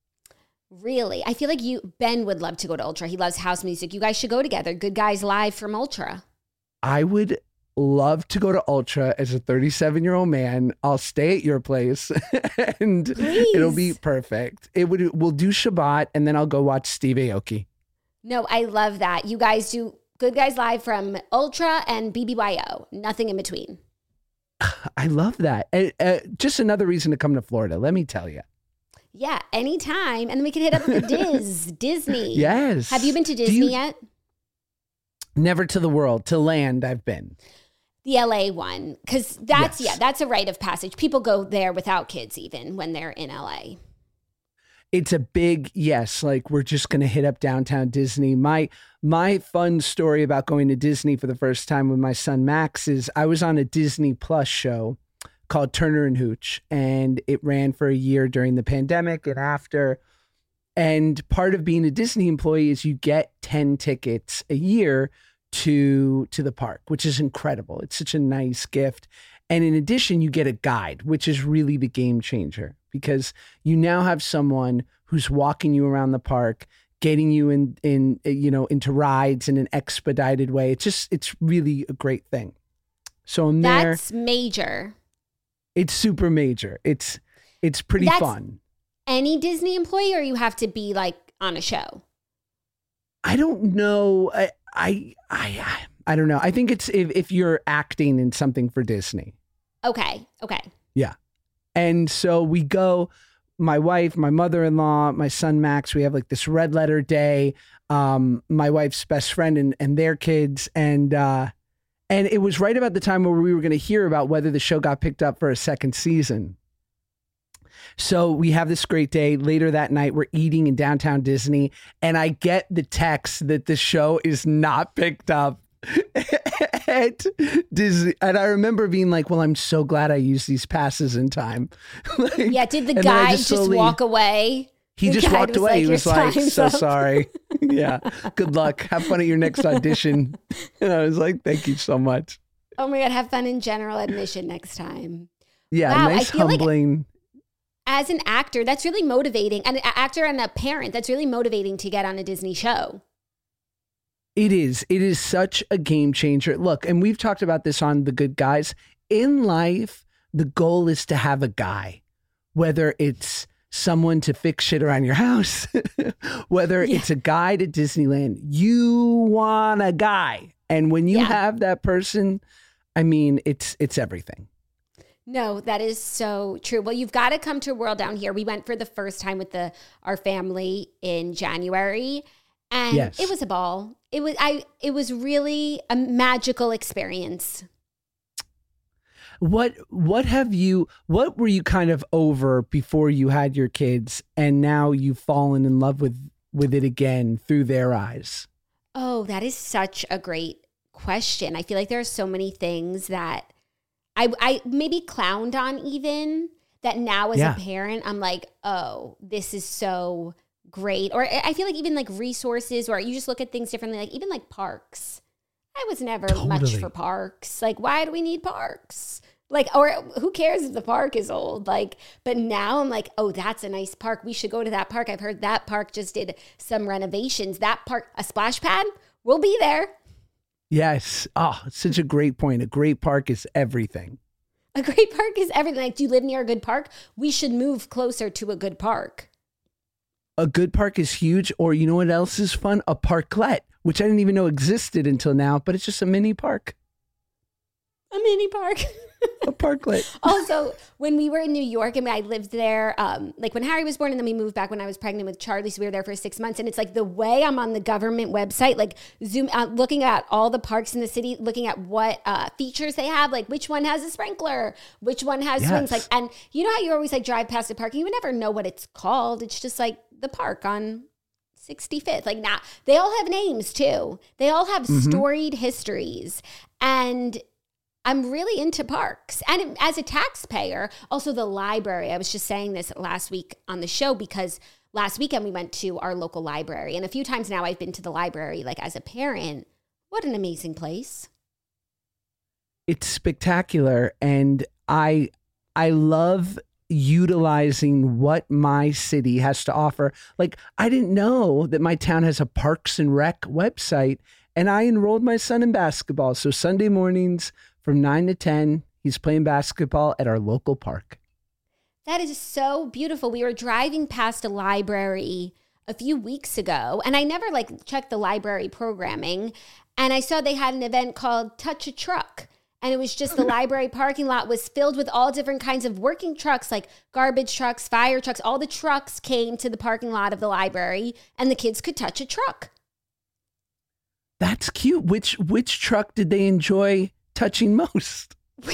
Really, I feel like you, Ben, would love to go to Ultra. He loves house music. You guys should go together. Good Guys Live from Ultra. I would love to go to Ultra as a thirty-seven-year-old man. I'll stay at your place, and Please. It'll be perfect. It would. We'll do Shabbat, and then I'll go watch Steve Aoki. No, I love that. You guys do Good Guys Live from Ultra and B B Y O. Nothing in between. I love that. Uh, uh, just another reason to come to Florida, let me tell you. Yeah, anytime. And then we can hit up the Diz, Disney. Yes. Have you been to Disney you, yet? Never to the world. To land, I've been. The L A one. Because that's, yes. yeah, that's a rite of passage. People go there without kids even when they're in L A. It's a big yes. Like we're just going to hit up downtown Disney. My my fun story about going to Disney for the first time with my son Max is I was on a Disney Plus show called Turner and Hooch, and it ran for a year during the pandemic and after. And part of being a Disney employee is you get ten tickets a year to to the park, which is incredible. It's such a nice gift. And in addition, you get a guide, which is really the game changer. Because you now have someone who's walking you around the park, getting you in, in, you know, into rides in an expedited way. It's just, it's really a great thing. So I'm there. That's major. It's super major. It's, it's pretty That's fun. Any Disney employee, or you have to be like on a show? I don't know. I, I, I, I don't know. I think it's if, if you're acting in something for Disney. Okay. Okay. Yeah. And so we go, my wife, my mother-in-law, my son, Max, we have like this red letter day, um, my wife's best friend and, and their kids. And, uh, and it was right about the time where we were going to hear about whether the show got picked up for a second season. So we have this great day. Later that night, we're eating in downtown Disney. And I get the text that the show is not picked up at Disney. And I remember being like, well, I'm so glad I used these passes in time. Like, yeah. Did the guy just, just slowly, walk away? He the just walked was away. Like, he was like, so up. sorry. Yeah. Good luck. Have fun at your next audition. And I was like, thank you so much. Oh my God. Have fun in general admission next time. Yeah. Wow, nice, humbling. Like, as an actor, that's really motivating. And an actor and a parent, that's really motivating to get on a Disney show. It is. It is such a game changer. Look, and we've talked about this on The Good Guys. In life, the goal is to have a guy, whether it's someone to fix shit around your house, whether yeah. it's a guide at Disneyland. You want a guy. And when you yeah. have that person, I mean, it's it's everything. No, that is so true. Well, you've got to come to World Down Here. We went for the first time with the our family in January, and yes. it was a ball. It was I. It was really a magical experience. What What have you? What were you kind of over before you had your kids, and now you've fallen in love with with it again through their eyes? Oh, that is such a great question. I feel like there are so many things that I, I maybe clowned on even that now as yeah. a parent, I'm like, oh, this is so great. Or I feel like even like resources, or you just look at things differently, like even like parks. I was never totally. much for parks. Like, why do we need parks? Like, or who cares if the park is old? Like, but now I'm like, oh, that's a nice park. We should go to that park. I've heard that park just did some renovations. That park, a splash pad, we'll be there. Yes. Oh, it's such a great point. A great park is everything. A great park is everything. Like, do you live near a good park? We should move closer to a good park. A good park is huge. Or you know what else is fun? A parklet, which I didn't even know existed until now, but it's just a mini park. A mini park. A parklet. Also, when we were in New York, I mean, I lived there, um, like when Harry was born, and then we moved back when I was pregnant with Charlie. So we were there for six months. And it's like the way I'm on the government website, like zoom out, looking at all the parks in the city, looking at what uh, features they have, like which one has a sprinkler, which one has yes. swings. Like, and you know how you always like drive past a park and you would never know what it's called. It's just like the park on sixty-fifth. Like, now they all have names too. They all have mm-hmm. storied histories. And I'm really into parks. And as a taxpayer, also the library. I was just saying this last week on the show because last weekend we went to our local library. And a few times now I've been to the library, like as a parent. What an amazing place. It's spectacular. And I, I love utilizing what my city has to offer. Like, I didn't know that my town has a Parks and Rec website, and I enrolled my son in basketball. So Sunday mornings, from nine to ten, he's playing basketball at our local park. That is so beautiful. We were driving past a library a few weeks ago, and I never like checked the library programming, and I saw they had an event called Touch a Truck, and it was just the library parking lot was filled with all different kinds of working trucks, like garbage trucks, fire trucks. All the trucks came to the parking lot of the library, and the kids could touch a truck. That's cute. Which which truck did they enjoy touching most?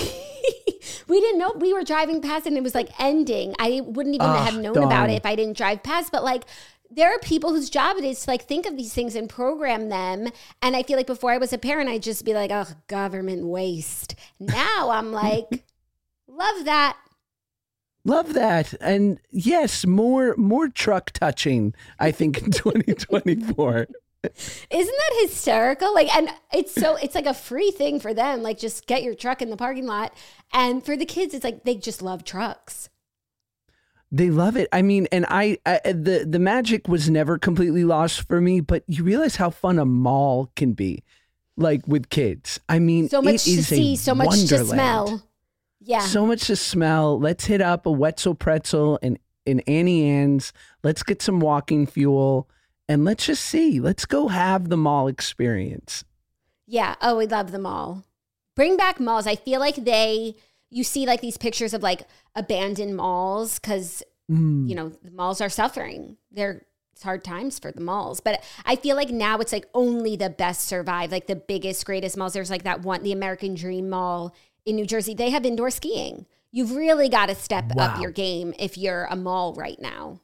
We didn't know. We were driving past and it was like ending. I wouldn't even oh, have known darn. about it if I didn't drive past. But like, there are people whose job it is to like think of these things and program them. And I feel like before I was a parent, I'd just be like, oh, government waste. Now I'm like, love that. Love that. And yes, more more truck touching, I think, in twenty twenty-four. Isn't that hysterical? Like, and it's so, it's like a free thing for them. Like, just get your truck in the parking lot. And for the kids, it's like, they just love trucks. They love it. I mean, and I, I the, the magic was never completely lost for me, but you realize how fun a mall can be, like with kids. I mean, so much it to is see, so much wonderland. to smell. Yeah. So much to smell. Let's hit up a Wetzel Pretzel and, and Annie Ann's. Let's get some walking fuel. And let's just see. Let's go have the mall experience. Yeah. Oh, we love the mall. Bring back malls. I feel like they, you see like these pictures of like abandoned malls because, mm. you know, the malls are suffering. They're, it's hard times for the malls. But I feel like now it's like only the best survive, like the biggest, greatest malls. There's like that one, the American Dream Mall in New Jersey. They have indoor skiing. You've really got to step wow. up your game if you're a mall right now.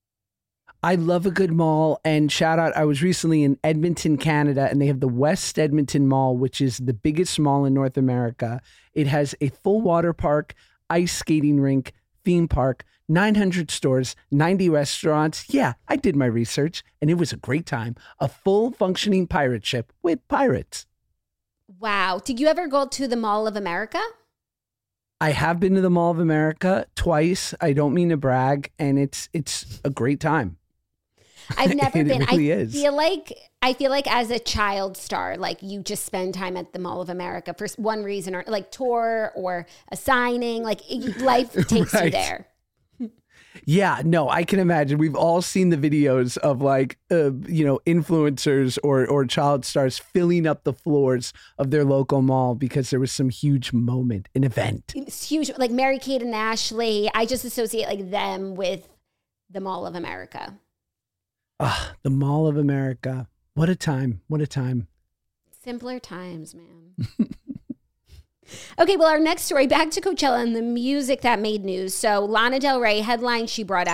I love a good mall, and shout out, I was recently in Edmonton, Canada, and they have the West Edmonton Mall, which is the biggest mall in North America. It has a full water park, ice skating rink, theme park, nine hundred stores, ninety restaurants. Yeah, I did my research, and it was a great time. A full functioning pirate ship with pirates. Wow. Did you ever go to the Mall of America? I have been to the Mall of America twice. I don't mean to brag, and it's it's a great time. I've never it been. Really I is. feel like I feel like as a child star, like you just spend time at the Mall of America for one reason or like tour or a signing. Like life takes right. you there. Yeah, no, I can imagine. We've all seen the videos of like, uh, you know, influencers or or child stars filling up the floors of their local mall because there was some huge moment, an event. It's huge, like Mary-Kate and Ashley. I just associate like them with the Mall of America. Ah, the Mall of America. What a time. What a time. Simpler times, man. Okay, well, our next story, back to Coachella and the music that made news. So Lana Del Rey headline, she brought out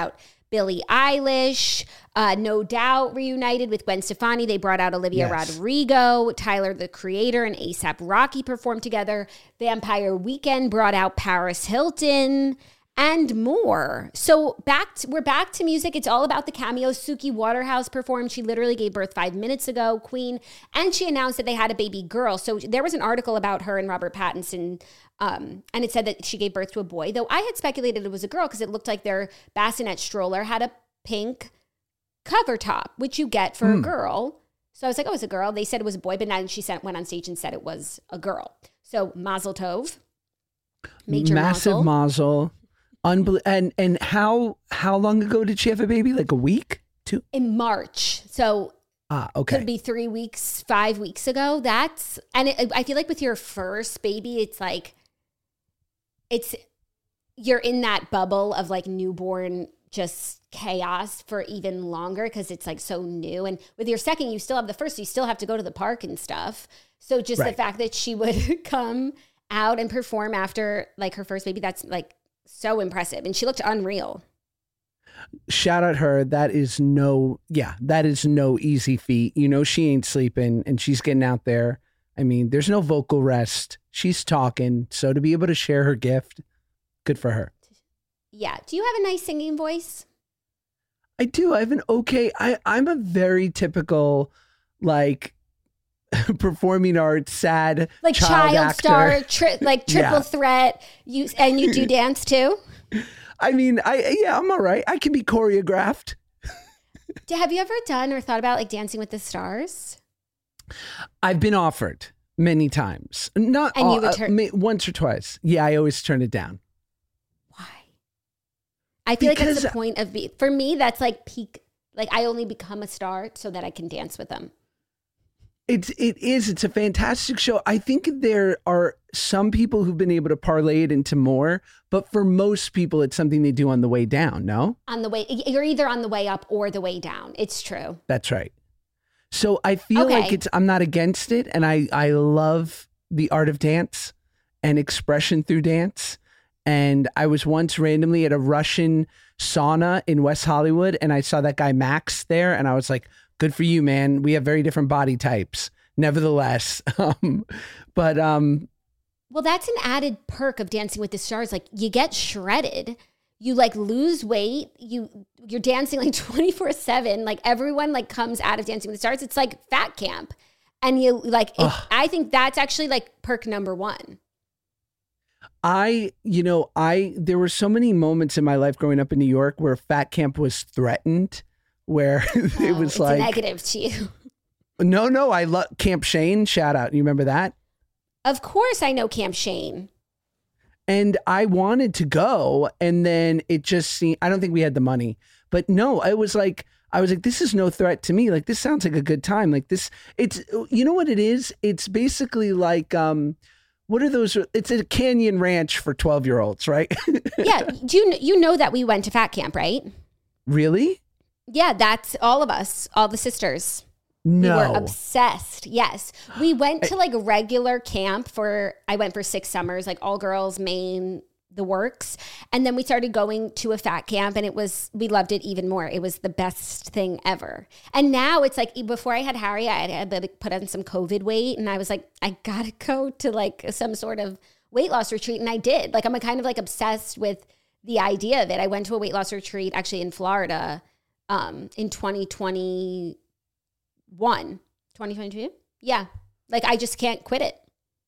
Billie Eilish, uh, No Doubt reunited with Gwen Stefani. They brought out Olivia yes. Rodrigo, Tyler, the Creator, and A$AP Rocky performed together. Vampire Weekend brought out Paris Hilton and more. So back to, we're back to music. It's all about the cameos. Suki Waterhouse performed. She literally gave birth five minutes ago, Queen. And she announced that they had a baby girl. So there was an article about her and Robert Pattinson, um, and it said that she gave birth to a boy, though I had speculated it was a girl because it looked like their bassinet stroller had a pink cover top, which you get for mm. a girl. So I was like, oh, it's a girl. They said it was a boy, but then she sent, went on stage and said it was a girl. So Mazel Tov. Major Massive mazel. mazel. Unbel- and and how how long ago did she have a baby? Like a week? Two? In March. So ah, okay. Could be three weeks, five weeks ago. That's, and it, I feel like with your first baby, it's like, it's, you're in that bubble of like newborn just chaos for even longer because it's like so new. And with your second, you still have the first, you still have to go to the park and stuff. So just right. the fact that she would come out and perform after like her first baby, that's like so impressive. And she looked unreal. Shout out her. That is no, yeah, that is no easy feat. You know, she ain't sleeping and she's getting out there. I mean, there's no vocal rest. She's talking. So to be able to share her gift, good for her. Yeah. Do you have a nice singing voice? I do. I have an okay, I, I'm a very typical, like, performing arts, sad, like child, child actor. star, tri- like triple yeah. threat. You and you do dance too? I mean, I yeah, I'm all right. I can be choreographed. Have you ever done or thought about like Dancing with the Stars? I've been offered many times. Not and all, you would turn- uh, once or twice. Yeah, I always turn it down. Why? I feel because like that's the point of be- for me. That's like peak. Like I only become a star so that I can dance with them. It's it is. It's a fantastic show. I think there are some people who've been able to parlay it into more, but for most people, it's something they do on the way down. No, on the way, you're either on the way up or the way down. It's true. That's right. So I feel okay. like it's. I'm not against it, and I I love the art of dance and expression through dance. And I was once randomly at a Russian sauna in West Hollywood, and I saw that guy Max there, and I was like, good for you, man. We have very different body types, nevertheless. Um, but um, well, that's an added perk of Dancing with the Stars. Like you get shredded, you like lose weight. You you're dancing like twenty-four seven. Like everyone like comes out of Dancing with the Stars. It's like fat camp, and you like. It, I think that's actually like perk number one. I, you know, I there were so many moments in my life growing up in New York where fat camp was threatened. Where it oh, was it's like a negative to you. No, no, I love Camp Shane. Shout out. You remember that? Of course I know Camp Shane. And I wanted to go. And then it just seemed, I don't think we had the money. But no, I was like, I was like, this is no threat to me. Like, this sounds like a good time. Like this, it's, you know what it is? It's basically like, um, what are those? It's a Canyon Ranch for twelve year olds, right? Yeah. Do you, you know that we went to fat camp, right? Really? Yeah, that's all of us, all the sisters. No. We were obsessed. Yes. We went to like regular camp for, I went for six summers, like all girls, Maine, the works. And then we started going to a fat camp and it was, we loved it even more. It was the best thing ever. And now it's like, before I had Harry, I had, had to put on some COVID weight and I was like, I gotta go to like some sort of weight loss retreat. And I did. Like, I'm kind of like obsessed with the idea of it. I went to a weight loss retreat actually in Florida Um, in twenty twenty-one, twenty twenty-two. Yeah. Like I just can't quit it.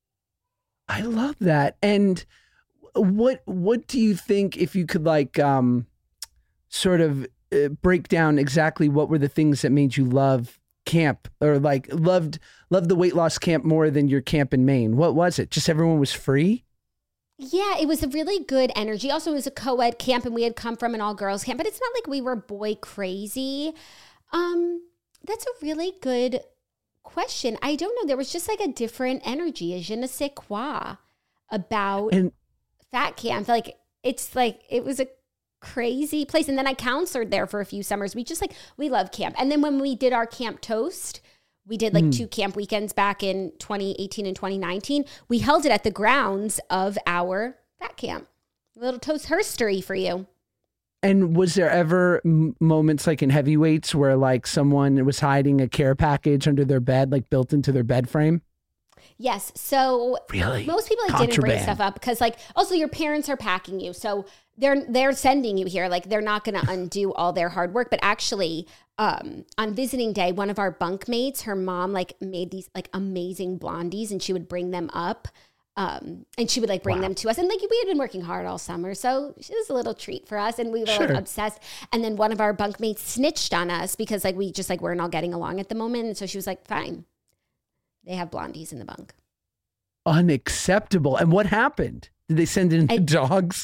I love that. And what, what do you think if you could like, um, sort of uh, break down exactly what were the things that made you love camp or like loved, loved the weight loss camp more than your camp in Maine? What was it? Just everyone was free? Yeah, it was a really good energy. Also, it was a co-ed camp and we had come from an all-girls camp, but it's not like we were boy crazy. Um, that's a really good question. I don't know. There was just like a different energy, a je ne sais quoi about and, fat camp. Like, it's like, it was a crazy place. And then I counseled there for a few summers. We just like, we love camp. And then when we did our camp toast, we did like mm. two camp weekends back in twenty eighteen and twenty nineteen. We held it at the grounds of our fat camp. A little toast herstory for you. And was there ever m- moments like in Heavyweights where like someone was hiding a care package under their bed, like built into their bed frame? Yes. So really? most people like, didn't bring stuff up because like also your parents are packing you. So they're they're sending you here. Like they're not going to undo all their hard work. But actually um, on visiting day, one of our bunkmates, her mom like made these like amazing blondies and she would bring them up. Um, and she would like bring wow. them to us. And like we had been working hard all summer. So it was a little treat for us. And we were sure. like obsessed. And then one of our bunkmates snitched on us because like we just like weren't all getting along at the moment. And so she was like, fine. They have blondies in the bunk. Unacceptable. And what happened? Did they send in I, dogs?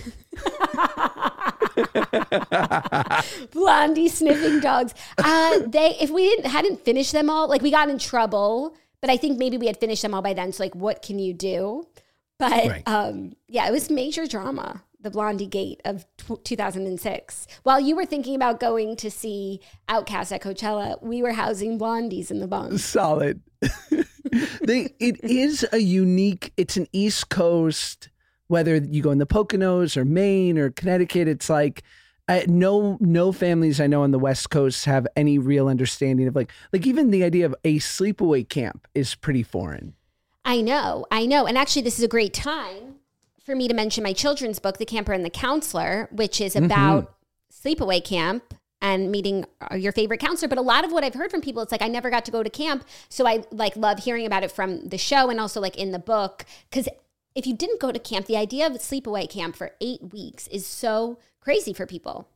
Blondie sniffing dogs. Uh, they, if we didn't hadn't finished them all, like we got in trouble. But I think maybe we had finished them all by then. So like, what can you do? But right. um, yeah, it was major drama. The Blondie Gate of t- two thousand six. While you were thinking about going to see Outkast at Coachella, we were housing blondies in the bunk. Solid. they, it is a unique, it's an East Coast, whether you go in the Poconos or Maine or Connecticut, it's like, I, no, no families I know on the West Coast have any real understanding of like, like even the idea of a sleepaway camp is pretty foreign. I know, I know. And actually this is a great time for me to mention my children's book, The Camper and the Counselor, which is about mm-hmm. sleepaway camp and meeting your favorite counselor. But a lot of what I've heard from people, it's like, I never got to go to camp. So I like love hearing about it from the show and also like in the book. Because if you didn't go to camp, the idea of a sleepaway camp for eight weeks is so crazy for people.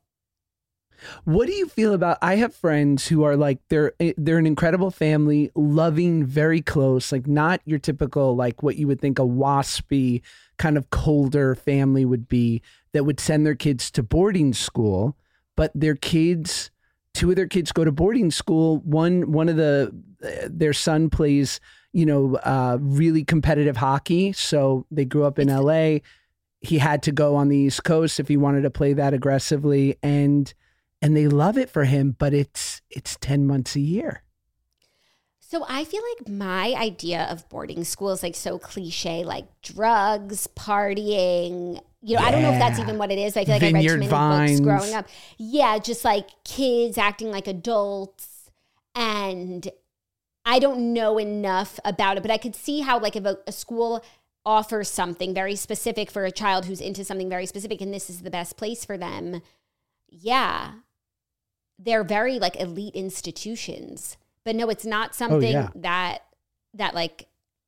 What do you feel about, I have friends who are like, they're, they're an incredible family, loving, very close, like not your typical, like what you would think a waspy kind of colder family would be that would send their kids to boarding school, but their kids, two of their kids go to boarding school. One, one of the, uh, their son plays, you know, uh, really competitive hockey. So they grew up in L A. He had to go on the East Coast if he wanted to play that aggressively. And And they love it for him, but it's it's ten months a year. So I feel like my idea of boarding school is like so cliche, like drugs, partying. You know, yeah. I don't know if that's even what it is. I feel like Vineyard I read too many books growing up. Yeah, just like kids acting like adults. And I don't know enough about it, but I could see how like if a, a school offers something very specific for a child who's into something very specific and this is the best place for them. Yeah. They're very like elite institutions, but no, it's not something oh, yeah. that, that like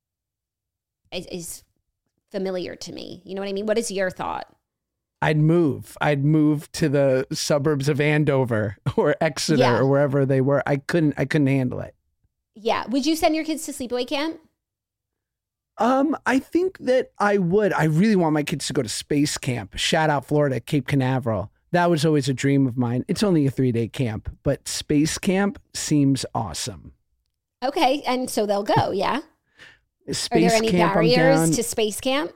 is, is familiar to me. You know what I mean? What is your thought? I'd move, I'd move to the suburbs of Andover or Exeter yeah. or wherever they were. I couldn't, I couldn't handle it. Yeah. Would you send your kids to sleepaway camp? Um, I think that I would. I really want my kids to go to space camp. Shout out Florida, Cape Canaveral. That was always a dream of mine. It's only a three-day camp, but space camp seems awesome. Okay, and so they'll go, yeah? Space Are there any camp, barriers to space camp?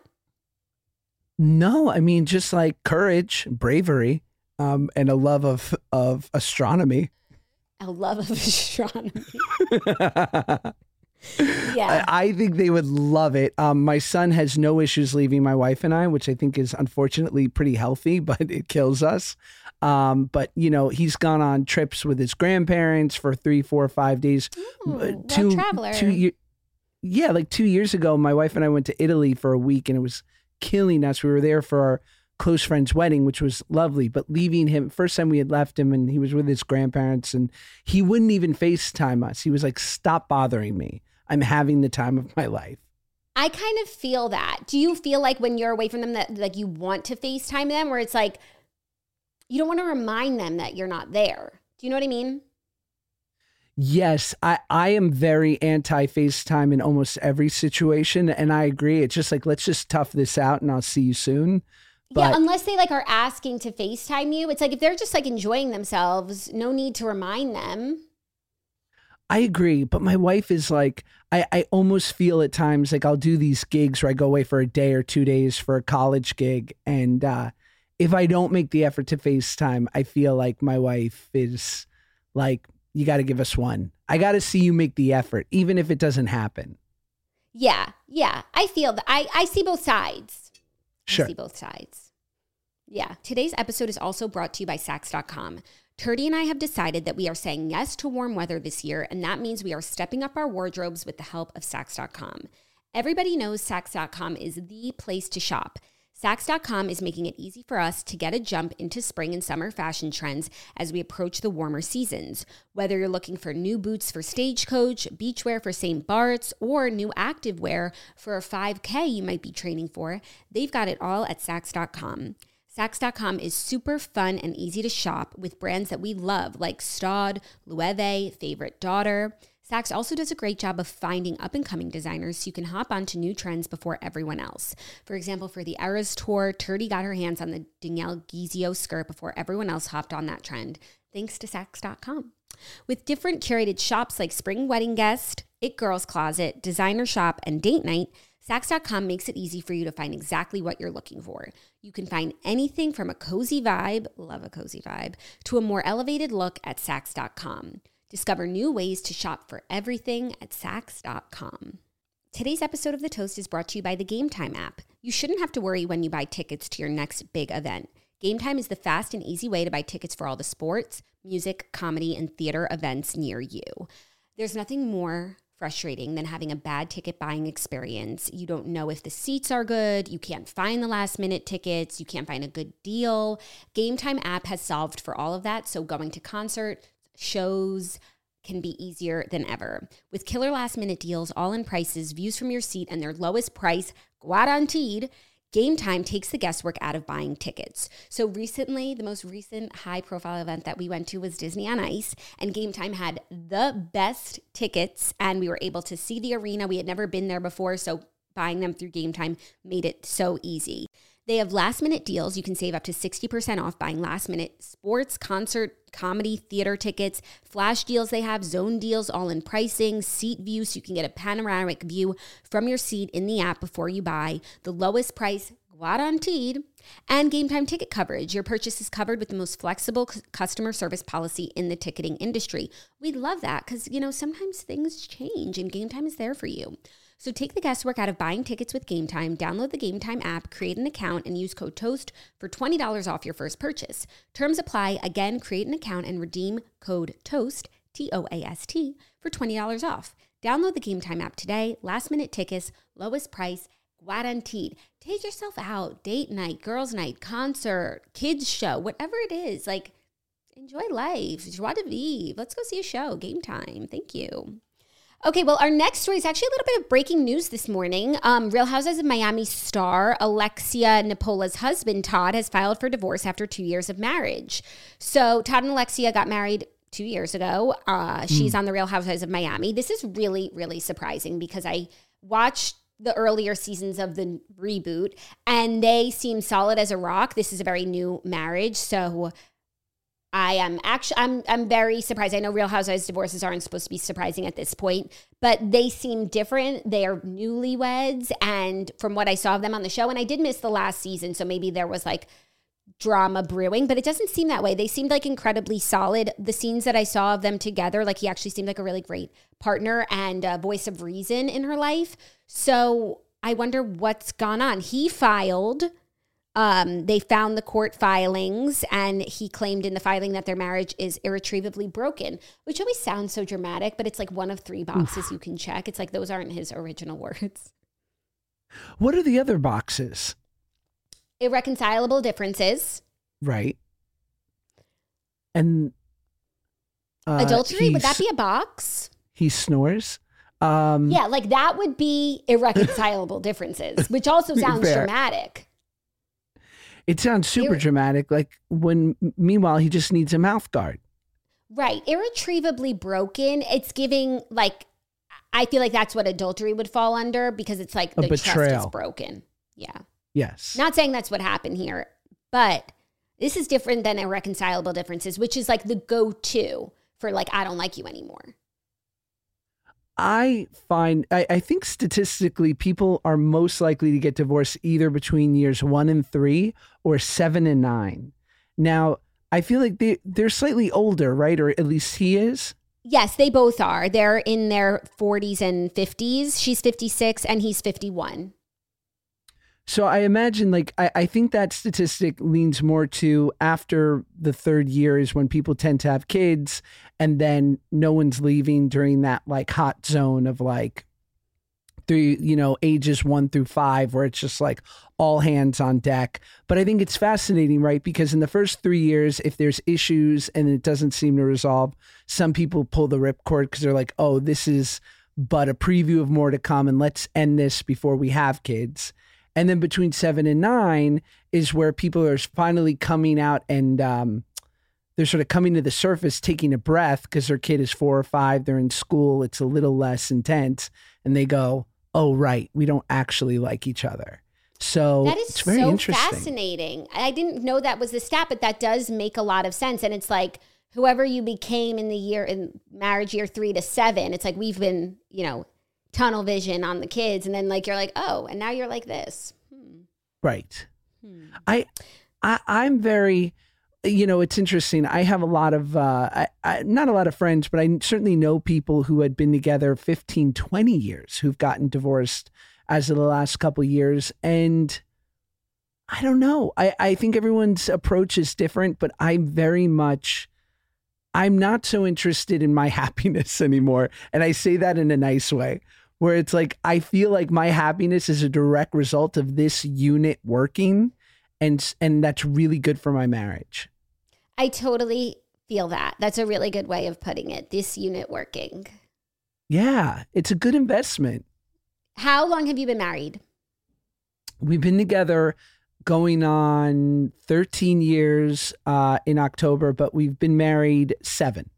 No, I mean, just like courage, bravery, um, and a love of, of astronomy. A love of astronomy. Yeah, I, I think they would love it. Um, my son has no issues leaving my wife and I, which I think is unfortunately pretty healthy, but it kills us. Um, but you know, he's gone on trips with his grandparents for three, four, five days. Ooh, two, well, traveler. Two year, yeah, like two years ago, my wife and I went to Italy for a week, and it was killing us. We were there for our close friend's wedding, which was lovely. But leaving him, first time we had left him, and he was with his grandparents, and he wouldn't even FaceTime us. He was like, "Stop bothering me. I'm having the time of my life." I kind of feel that. Do you feel like when you're away from them that like you want to FaceTime them, where it's like you don't want to remind them that you're not there? Do you know what I mean? Yes, I, I am very anti-FaceTime in almost every situation. And I agree. It's just like, let's just tough this out and I'll see you soon. But yeah, unless they like are asking to FaceTime you. It's like if they're just like enjoying themselves, no need to remind them. I agree, but my wife is like, I, I almost feel at times like I'll do these gigs where I go away for a day or two days for a college gig. And uh, if I don't make the effort to FaceTime, I feel like my wife is like, you got to give us one. I got to see you make the effort, even if it doesn't happen. Yeah, yeah. I feel that. I, I see both sides. Sure. I see both sides. Yeah. Today's episode is also brought to you by Saks dot com. Turdy and I have decided that we are saying yes to warm weather this year, and that means we are stepping up our wardrobes with the help of Saks dot com. Everybody knows Saks dot com is the place to shop. Saks dot com is making it easy for us to get a jump into spring and summer fashion trends as we approach the warmer seasons. Whether you're looking for new boots for Stagecoach, beachwear for Saint Bart's, or new activewear for a five K you might be training for, they've got it all at Saks dot com. Saks dot com is super fun and easy to shop with brands that we love like Staud, Loewe, Favorite Daughter. Saks also does a great job of finding up-and-coming designers so you can hop onto new trends before everyone else. For example, for the Eras Tour, Turdy got her hands on the Danielle Guizio skirt before everyone else hopped on that trend, thanks to Saks dot com. With different curated shops like Spring Wedding Guest, It Girls Closet, Designer Shop, and Date Night, Saks dot com makes it easy for you to find exactly what you're looking for. You can find anything from a cozy vibe, love a cozy vibe, to a more elevated look at Saks dot com. Discover new ways to shop for everything at Saks dot com. Today's episode of The Toast is brought to you by the Game Time app. You shouldn't have to worry when you buy tickets to your next big event. Game Time is the fast and easy way to buy tickets for all the sports, music, comedy, and theater events near you. There's nothing more frustrating than having a bad ticket buying experience. You don't know if the seats are good, you can't find the last minute tickets, you can't find a good deal. Game Time app has solved for all of that, so going to concert, shows can be easier than ever. With killer last minute deals, all in prices, views from your seat, and their lowest price guaranteed, Game Time takes the guesswork out of buying tickets. So recently, the most recent high profile event that we went to was Disney on Ice, and Game Time had the best tickets, and we were able to see the arena. We had never been there before, so buying them through Game Time made it so easy. They have last minute deals. You can save up to sixty percent off buying last minute sports, concert, comedy, theater tickets, flash deals they have, zone deals, all in pricing, seat view, so you can get a panoramic view from your seat in the app before you buy, the lowest price guaranteed, and Game Time ticket coverage. Your purchase is covered with the most flexible c- customer service policy in the ticketing industry. We love that because, you know, sometimes things change and Game Time is there for you. So take the guesswork out of buying tickets with Game Time. Download the Game Time app, create an account, and use code TOAST for twenty dollars off your first purchase. Terms apply. Again, create an account and redeem code TOAST, T O A S T, for twenty dollars off. Download the Game Time app today. Last minute tickets, lowest price, guaranteed. Take yourself out, date night, girls' night, concert, kids' show, whatever it is. Like, enjoy life. Joie de vivre. Let's go see a show. Game Time. Thank you. Okay, well, our next story is actually a little bit of breaking news this morning. Um, Real Housewives of Miami star Alexia Nepola's husband, Todd, has filed for divorce after two years of marriage. So Todd and Alexia got married two years ago. Uh, she's mm. on the Real Housewives of Miami. This is really, really surprising because I watched the earlier seasons of the reboot and they seem solid as a rock. This is a very new marriage, so I am actually, I'm, I'm very surprised. I know Real Housewives divorces aren't supposed to be surprising at this point, but they seem different. They are newlyweds. And from what I saw of them on the show, and I did miss the last season, so maybe there was like drama brewing, but it doesn't seem that way. They seemed like incredibly solid. The scenes that I saw of them together, like he actually seemed like a really great partner and a voice of reason in her life. So I wonder what's gone on. He filed... Um, they found the court filings and he claimed in the filing that their marriage is irretrievably broken, which always sounds so dramatic, but it's like one of three boxes Oof. You can check. It's like those aren't his original words. What are the other boxes? Irreconcilable differences. Right. And uh, adultery, would that be a box? He snores. Um, yeah, like that would be irreconcilable differences, which also sounds fair. dramatic. It sounds super Ir- dramatic, like when, meanwhile, he just needs a mouth guard. Right. Irretrievably broken. It's giving, like, I feel like that's what adultery would fall under because it's like a the betrayal. Trust is broken. Yeah. Yes. Not saying that's what happened here, but this is different than irreconcilable differences, which is like the go-to for like, I don't like you anymore. I find, I, I think statistically, people are most likely to get divorced either between years one and three or seven and nine. Now, I feel like they, they're slightly older, right? Or at least he is. Yes, they both are. They're in their forties and fifties. She's fifty-six and he's fifty-one. So I imagine, like, I, I think that statistic leans more to after the third year is when people tend to have kids, and then no one's leaving during that like hot zone of like three, you know, ages one through five, where it's just like all hands on deck. But I think it's fascinating, right? Because in the first three years, if there's issues and it doesn't seem to resolve, some people pull the ripcord because they're like, oh, this is but a preview of more to come, and let's end this before we have kids. And then between seven and nine is where people are finally coming out and um, they're sort of coming to the surface, taking a breath because their kid is four or five. They're in school. It's a little less intense. And they go, oh, right, we don't actually like each other. So that is it's very so interesting. Fascinating. I didn't know that was the stat, but that does make a lot of sense. And it's like whoever you became in the year in marriage year three to seven, it's like we've been, you know, tunnel vision on the kids, and then like you're like, oh, and now you're like this. Hmm. Right. Hmm. I, I I'm very, you know, it's interesting. I have a lot of uh I, I, not a lot of friends, but I certainly know people who had been together fifteen, twenty years who've gotten divorced as of the last couple of years. And I don't know. I, I think everyone's approach is different, but I'm very much I'm not so interested in my happiness anymore. And I say that in a nice way, where it's like, I feel like my happiness is a direct result of this unit working. And, and that's really good for my marriage. I totally feel that. That's a really good way of putting it. This unit working. Yeah, it's a good investment. How long have you been married? We've been together going on thirteen years uh, in October, but we've been married seven.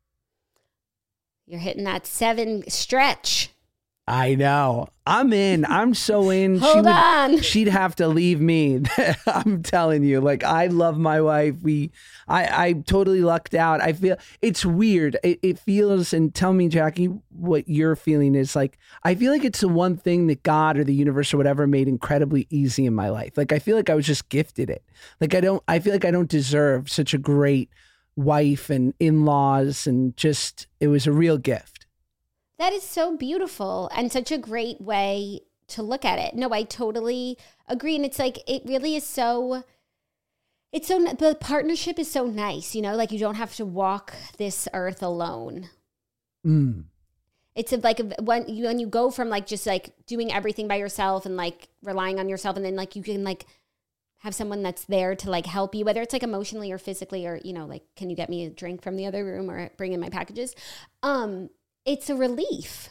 You're hitting that seven stretch. I know. I'm in. I'm so in. Hold she would, on. She'd have to leave me. I'm telling you, like, I love my wife. We, I, I totally lucked out. I feel it's weird. It, it feels, and tell me, Jackie, what your feeling is like. I feel like it's the one thing that God or the universe or whatever made incredibly easy in my life. Like, I feel like I was just gifted it. Like, I don't, I feel like I don't deserve such a great wife and in-laws, and just, it was a real gift. That is so beautiful and such a great way to look at it. No, I totally agree. And it's like, it really is so, it's so, the partnership is so nice, you know, like you don't have to walk this earth alone. Mm. It's like when you, when you go from like, just like doing everything by yourself and like relying on yourself, and then like you can like have someone that's there to like help you, whether it's like emotionally or physically, or, you know, like, can you get me a drink from the other room or bring in my packages? Um, It's a relief.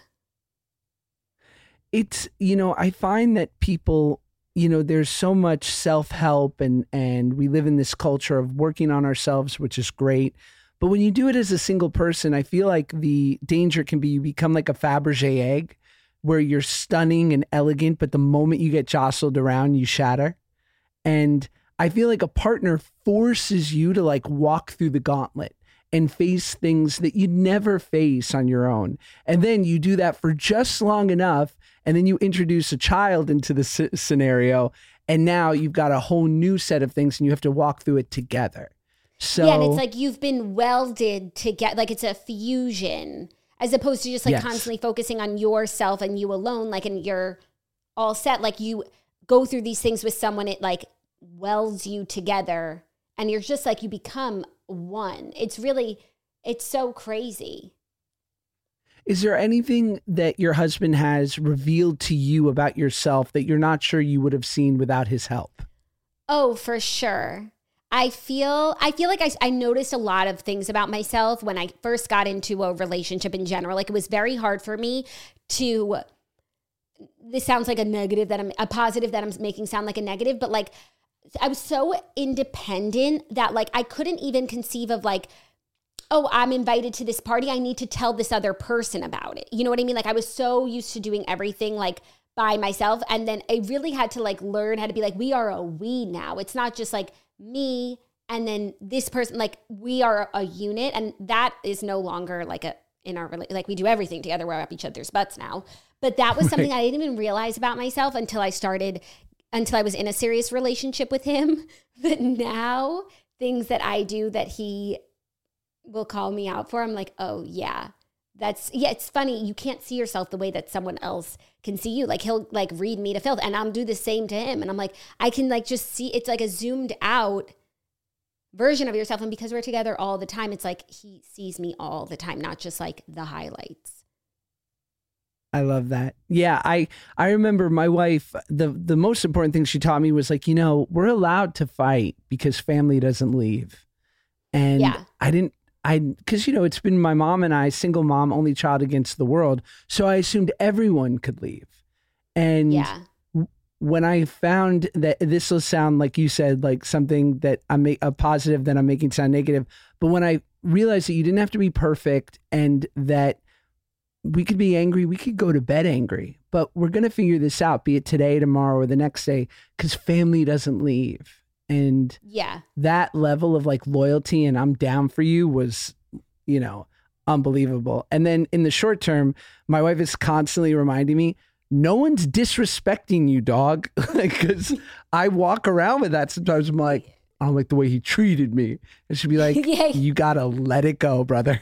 It's, you know, I find that people, you know, there's so much self-help, and, and we live in this culture of working on ourselves, which is great. But when you do it as a single person, I feel like the danger can be you become like a Fabergé egg, where you're stunning and elegant, but the moment you get jostled around, you shatter. And I feel like a partner forces you to like walk through the gauntlet and face things that you'd never face on your own. And then you do that for just long enough, and then you introduce a child into the c- scenario, and now you've got a whole new set of things, and you have to walk through it together. So yeah, and it's like you've been welded together, like it's a fusion, as opposed to just like yes. constantly focusing on yourself and you alone, like, and you're all set. Like you go through these things with someone, it like welds you together, and you're just like, you become one. It's really, it's so crazy. Is there anything that your husband has revealed to you about yourself that you're not sure you would have seen without his help? Oh, for sure. I feel, I feel like I, I noticed a lot of things about myself when I first got into a relationship in general. Like it was very hard for me to, this sounds like a negative that I'm, a positive that I'm making sound like a negative, but like, I was so independent that like I couldn't even conceive of like, oh, I'm invited to this party, I need to tell this other person about it. You know what I mean? Like I was so used to doing everything like by myself. And then I really had to like learn how to be like, we are a we now. It's not just like me and then this person, like we are a unit. And that is no longer like a, in our, like we do everything together, we're up each other's butts now. But that was something right. I didn't even realize about myself until I started until I was in a serious relationship with him. But now things that I do that he will call me out for, I'm like, oh yeah, That's, yeah, it's funny. You can't see yourself the way that someone else can see you. Like he'll like read me to filth and I'll do the same to him. And I'm like, I can like just see, it's like a zoomed out version of yourself. And because we're together all the time, it's like he sees me all the time, not just like the highlights. I love that. Yeah, I I remember my wife, the the most important thing she taught me was like, you know, we're allowed to fight because family doesn't leave. And yeah. I didn't I, because, you know, it's been my mom and I, single mom, only child against the world. So I assumed everyone could leave. And yeah. when I found that, this will sound like you said, like something that I'm ma- a positive that I'm making sound negative. But when I realized that you didn't have to be perfect and that we could be angry, we could go to bed angry, but we're going to figure this out, be it today, tomorrow, or the next day, because family doesn't leave. And yeah, that level of like loyalty and I'm down for you was, you know, unbelievable. And then in the short term, my wife is constantly reminding me, no one's disrespecting you, dog. Because I walk around with that sometimes. I'm like, I don't like the way he treated me. And she'd be like, yeah. You got to let it go, brother.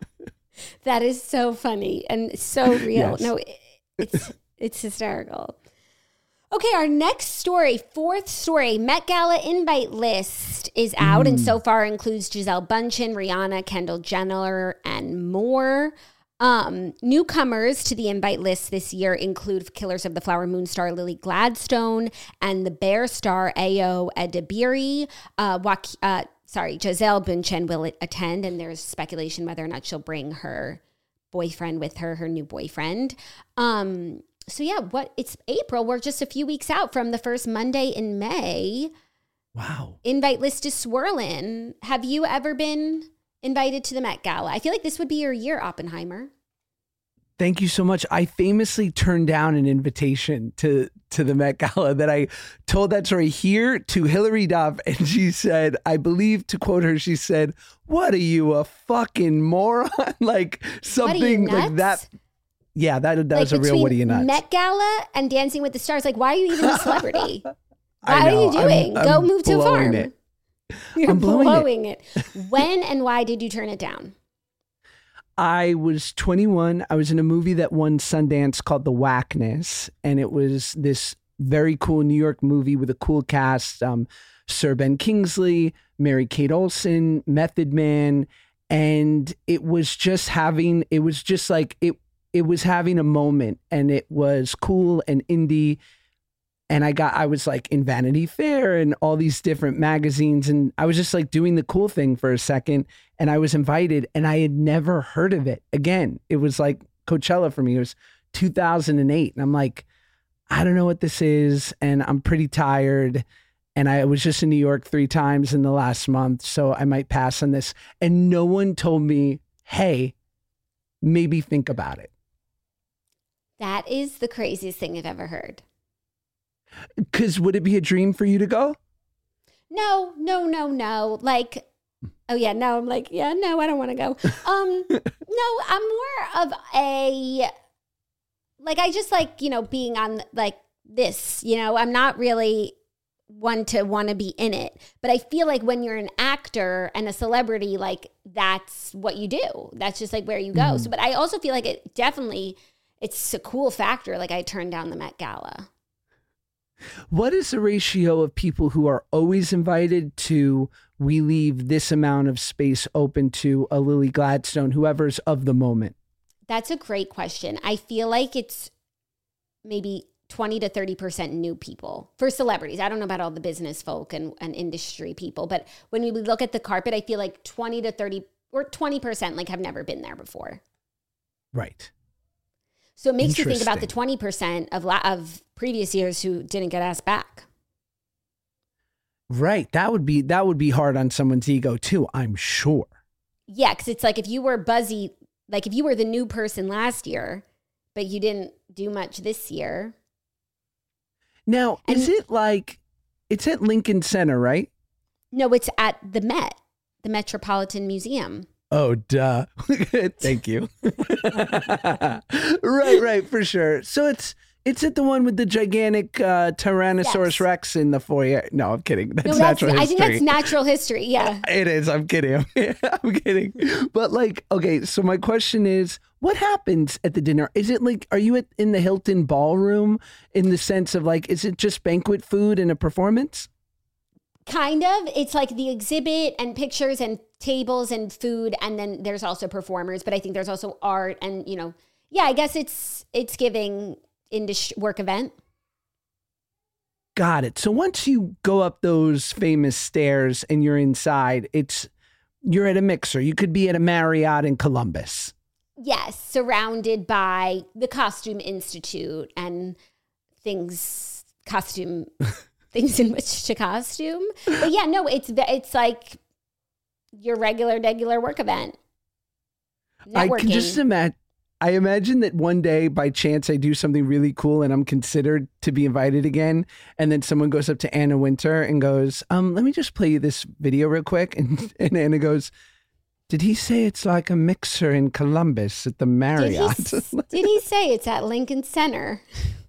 That is so funny and so real. Yes. No, it, it's it's hysterical. Okay, our next story, fourth story, Met Gala invite list is out mm. and so far includes Gisele Bündchen, Rihanna, Kendall Jenner, and more. Um, newcomers to the invite list this year include Killers of the Flower Moon star Lily Gladstone and the Bear star Ayo Edebiri. Uh, Joaqu- uh, sorry, Gisele Bündchen will attend, and there's speculation whether or not she'll bring her boyfriend with her, her new boyfriend. Um, so yeah, what it's April. We're just a few weeks out from the first Monday in May. Wow. Invite list is swirling. Have you ever been invited to the Met Gala? I feel like this would be your year, Oppenheimer. Thank you so much. I famously turned down an invitation to, to the Met Gala that I told that story here to Hilary Duff. And she said, I believe to quote her, she said, what are you, a fucking moron? Like something like that. Yeah, that, that like was a real what are you nuts? Met Gala and Dancing with the Stars. Like, why are you even a celebrity? What are you doing? I'm, Go I'm move to a farm. It. You're I'm blowing, blowing it. it. When and why did you turn it down? I was twenty-one. I was in a movie that won Sundance called The Whackness. And it was this very cool New York movie with a cool cast. Um, Sir Ben Kingsley, Mary-Kate Olsen, Method Man. And it was just having, it was just like, it, it was having a moment and it was cool and indie. And I got, I was like in Vanity Fair and all these different magazines. And I was just like doing the cool thing for a second. And I was invited and I had never heard of it. Again, it was like Coachella for me. It was two thousand eight. And I'm like, I don't know what this is. And I'm pretty tired. And I was just in New York three times in the last month. So I might pass on this. And no one told me, hey, maybe think about it. That is the craziest thing I've ever heard. Because would it be a dream for you to go? No, no, no, no. Like, oh yeah, no. I'm like, yeah, no, I don't want to go. Um, no, I'm more of a, like, I just like, you know, being on like this, you know, I'm not really one to want to be in it. But I feel like when you're an actor and a celebrity, like that's what you do. That's just like where you go. Mm. So, but I also feel like it definitely, it's a cool factor. Like I turned down the Met Gala. What is the ratio of people who are always invited to we leave this amount of space open to a Lily Gladstone, whoever's of the moment? That's a great question. I feel like it's maybe twenty to thirty percent new people for celebrities. I don't know about all the business folk and, and industry people, but when we look at the carpet, I feel like twenty to thirty or twenty percent like have never been there before. Right. So it makes you think about the twenty percent of la- of previous years who didn't get asked back. Right. That would be that would be hard on someone's ego too, I'm sure. Yeah, because it's like if you were buzzy, like if you were the new person last year, but you didn't do much this year. Now, and, is it like, it's at Lincoln Center, right? No, it's at the Met, the Metropolitan Museum. Oh, duh. Thank you. Right, right, for sure. So it's It's at the one with the gigantic uh, Tyrannosaurus yes. Rex in the foyer. No, I'm kidding. That's, no, that's natural history. I think that's natural history. Yeah. It is. I'm kidding. I'm kidding. But like, okay, so my question is, what happens at the dinner? Is it like, are you at, in the Hilton ballroom in the sense of like, is it just banquet food and a performance? Kind of. It's like the exhibit and pictures and tables and food. And then there's also performers, but I think there's also art and, you know, yeah, I guess it's, it's giving industry work event. Got it. So once you go up those famous stairs and you're inside, it's, you're at a mixer. You could be at a Marriott in Columbus. Yes. Surrounded by the Costume Institute and things, costume, things in which to costume. But yeah, no, it's, it's like your regular, regular work event. Networking. I can just imagine. I imagine that one day, by chance, I do something really cool and I'm considered to be invited again. And then someone goes up to Anna Wintour and goes, um, let me just play you this video real quick. And, and Anna goes, did he say it's like a mixer in Columbus at the Marriott? Did he, did he say it's at Lincoln Center?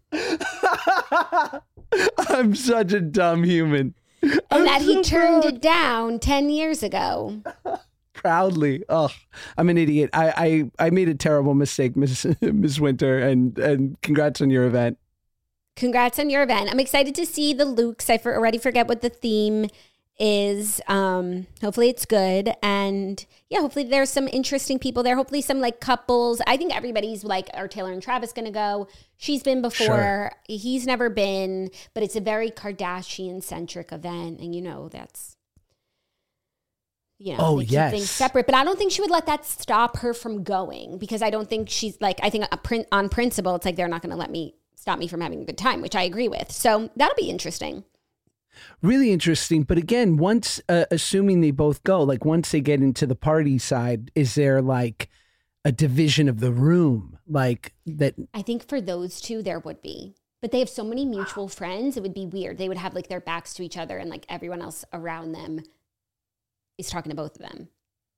I'm such a dumb human. And I'm that so he turned proud. it down ten years ago. Proudly. Oh, I'm an idiot. I, I, I made a terrible mistake, Miss Miss Wintour, and, and congrats on your event. Congrats on your event. I'm excited to see the looks. I for, already forget what the theme is. Um, hopefully it's good. And yeah, hopefully there's some interesting people there. Hopefully some like couples. I think everybody's like, are Taylor and Travis going to go? She's been before. Sure. He's never been, but it's a very Kardashian-centric event. And you know, that's, you know, oh, they keep yes. things separate. But I don't think she would let that stop her from going because I don't think she's like, I think a print, on principle, it's like they're not going to let me stop me from having a good time, which I agree with. So that'll be interesting. Really interesting. But again, once, uh, assuming they both go, like once they get into the party side, is there like a division of the room? Like that? I think for those two, there would be. But they have so many mutual friends, it would be weird. They would have like their backs to each other and like everyone else around them is talking to both of them.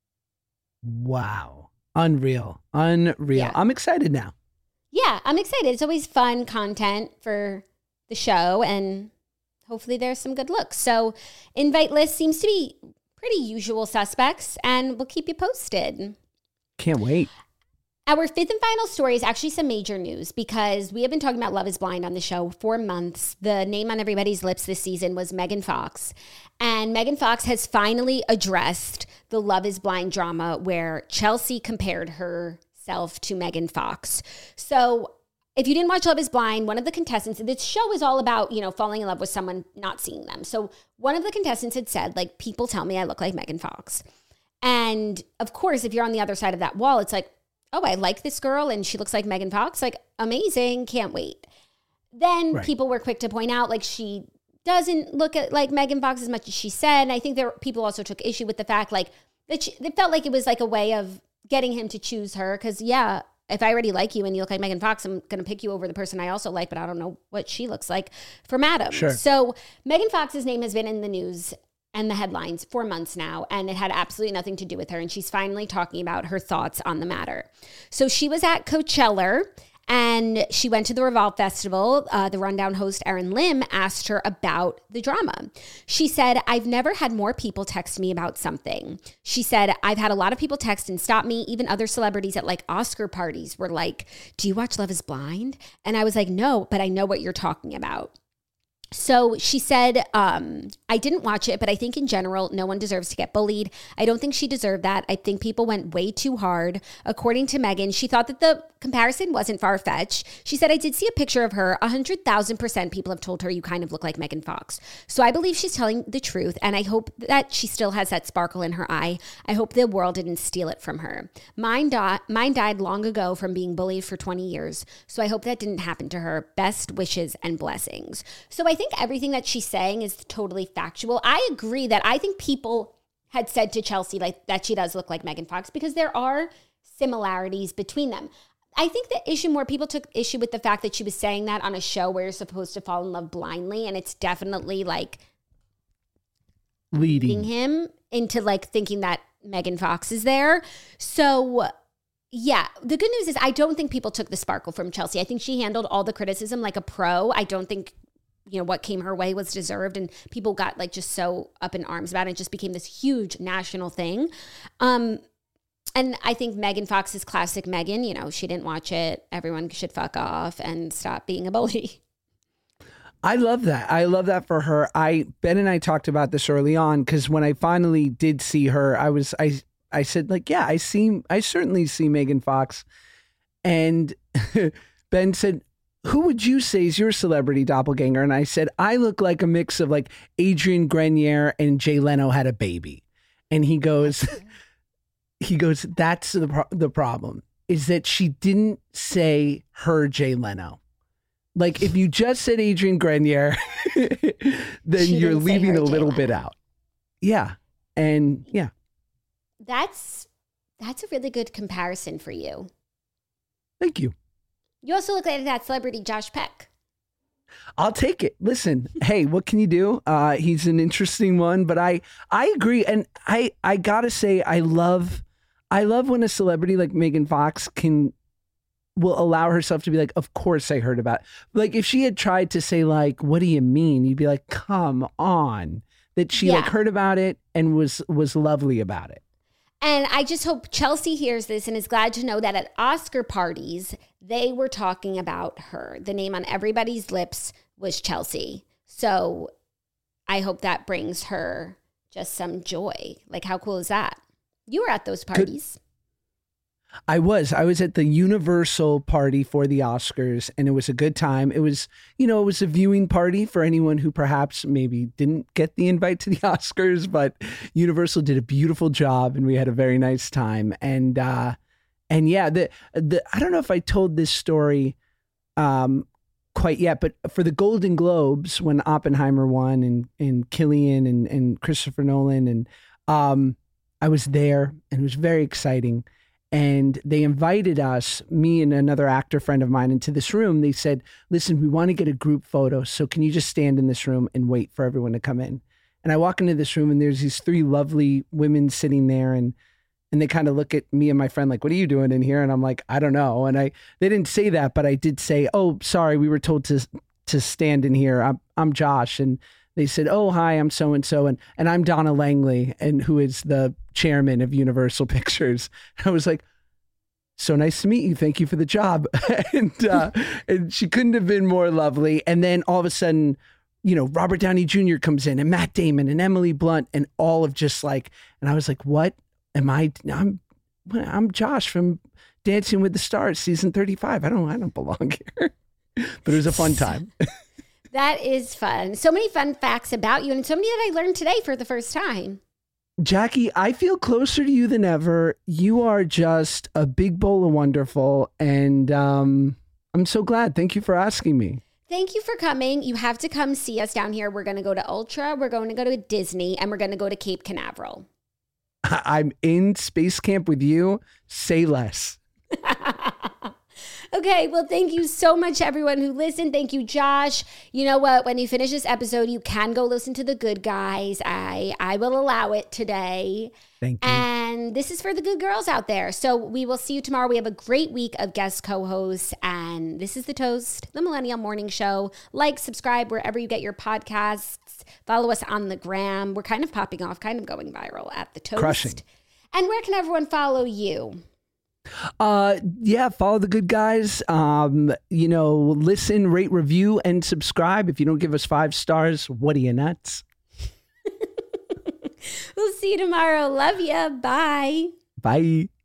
Wow. Unreal. Unreal. Yeah. I'm excited now. Yeah, I'm excited. It's always fun content for the show and hopefully there's some good looks. So invite list seems to be pretty usual suspects and we'll keep you posted. Can't wait. Our fifth and final story is actually some major news because we have been talking about Love is Blind on the show for months. The name on everybody's lips this season was Megan Fox. And Megan Fox has finally addressed the Love is Blind drama where Chelsea compared herself to Megan Fox. So if you didn't watch Love is Blind, one of the contestants, this show is all about, you know, falling in love with someone, not seeing them. So one of the contestants had said, like, people tell me I look like Megan Fox. And of course, if you're on the other side of that wall, it's like, oh, I like this girl and she looks like Megan Fox. Like, amazing. Can't wait. Then right. people were quick to point out, like, she doesn't look at, like Megan Fox as much as she said. And I think there were, people also took issue with the fact, like, that she, it felt like it was like a way of getting him to choose her. Because, yeah, if I already like you and you look like Megan Fox, I'm going to pick you over the person I also like, but I don't know what she looks like for Madam. Sure. So Megan Fox's name has been in the news and the headlines for months now, and it had absolutely nothing to do with her. And she's finally talking about her thoughts on the matter. So she was at Coachella, and she went to the Revolve Festival. Uh, the Rundown host, Erin Lim, asked her about the drama. She said, I've never had more people text me about something. She said, I've had a lot of people text and stop me. Even other celebrities at like Oscar parties were like, do you watch Love is Blind? And I was like, no, but I know what you're talking about. So she said, um, I didn't watch it, but I think in general, no one deserves to get bullied. I don't think she deserved that. I think people went way too hard. According to Megan, she thought that the comparison wasn't far-fetched. She said, I did see a picture of her. one hundred thousand percent people have told her you kind of look like Megan Fox. So I believe she's telling the truth, and I hope that she still has that sparkle in her eye. I hope the world didn't steal it from her. Mine, di- mine died long ago from being bullied for twenty years, so I hope that didn't happen to her. Best wishes and blessings. So I think everything that she's saying is totally factual. I agree that I think people had said to Chelsea like that she does look like Megan Fox because there are similarities between them. I think the issue more people took issue with the fact that she was saying that on a show where you're supposed to fall in love blindly, and it's definitely like leading him into like thinking that Megan Fox is there. So Yeah. The good news is I don't think people took the sparkle from Chelsea. I think she handled all the criticism like a pro. I don't think, you know, what came her way was deserved. And people got like just so up in arms about it. It just became this huge national thing. Um, and I think Megan Fox is classic Megan. You know, she didn't watch it. Everyone should fuck off and stop being a bully. I love that. I love that for her. I Ben and I talked about this early on because when I finally did see her, I was I I said like, yeah, I see I certainly see Megan Fox. And Ben said, who would you say is your celebrity doppelganger? And I said, I look like a mix of like Adrian Grenier and Jay Leno had a baby. And he goes, he goes, that's the pro- the problem is that she didn't say her Jay Leno. Like if you just said Adrian Grenier, then She you're didn't say leaving her a Jay little Leno. bit out. Yeah. And yeah. That's that's a really good comparison for you. Thank you. You also look like that celebrity Josh Peck. I'll take it. Listen, hey, what can you do? Uh, he's an interesting one, but I I agree, and I I gotta say I love I love when a celebrity like Megan Fox can will allow herself to be like, of course I heard about it. Like if she had tried to say like, what do you mean? You'd be like, come on. That she Yeah. like heard about it and was was lovely about it. And I just hope Chelsea hears this and is glad to know that at Oscar parties, they were talking about her. The name on everybody's lips was Chelsea. So I hope that brings her just some joy. Like, how cool is that? You were at those parties. I was. I was at the Universal party for the Oscars, and it was a good time. It was, you know, it was a viewing party for anyone who perhaps maybe didn't get the invite to the Oscars, but Universal did a beautiful job, and we had a very nice time. And uh, and yeah, the the I don't know if I told this story um, quite yet, but for the Golden Globes, when Oppenheimer won, and and Cillian and and Christopher Nolan, and um, I was there, and it was very exciting. And they invited us, me and another actor friend of mine, into this room. They said, listen, we want to get a group photo. So can you just stand in this room and wait for everyone to come in? And I walk into this room and there's these three lovely women sitting there. And and they kind of look at me and my friend like, what are you doing in here? And I'm like, I don't know. And I they didn't say that, but I did say, oh, sorry, we were told to to stand in here. I'm, I'm Josh. And they said, oh, hi, I'm so-and-so. And, and I'm Donna Langley, and who is the chairman of Universal Pictures. I was like, so nice to meet you. Thank you for the job. and, uh, and she couldn't have been more lovely. And then all of a sudden, you know, Robert Downey Junior comes in, and Matt Damon and Emily Blunt, and all of just like, and I was like, what am I? I'm, I'm Josh from Dancing with the Stars, season thirty-five. I don't, I don't belong here. But it was a fun time. That is fun. So many fun facts about you, and so many that I learned today for the first time. Jackie, I feel closer to you than ever. You are just a big bowl of wonderful, and um, I'm so glad. Thank you for asking me. Thank you for coming. You have to come see us down here. We're going to go to Ultra, we're going to go to Disney, and we're going to go to Cape Canaveral. I'm in space camp with you. Say less. Okay, well, thank you so much, everyone who listened. Thank you, Josh. You know what? When you finish this episode, you can go listen to The Good Guys. I, I will allow it today. Thank you. And this is for the good girls out there. So we will see you tomorrow. We have a great week of guest co-hosts. And this is The Toast, the Millennial Morning Show. Like, subscribe wherever you get your podcasts. Follow us on the gram. We're kind of popping off, kind of going viral at The Toast. Crushing. And where can everyone follow you? Uh, yeah, follow The Good Guys. Um, you know, listen, rate, review, and subscribe. If you don't give us five stars, what are you, nuts? We'll see you tomorrow. Love ya. Bye. Bye.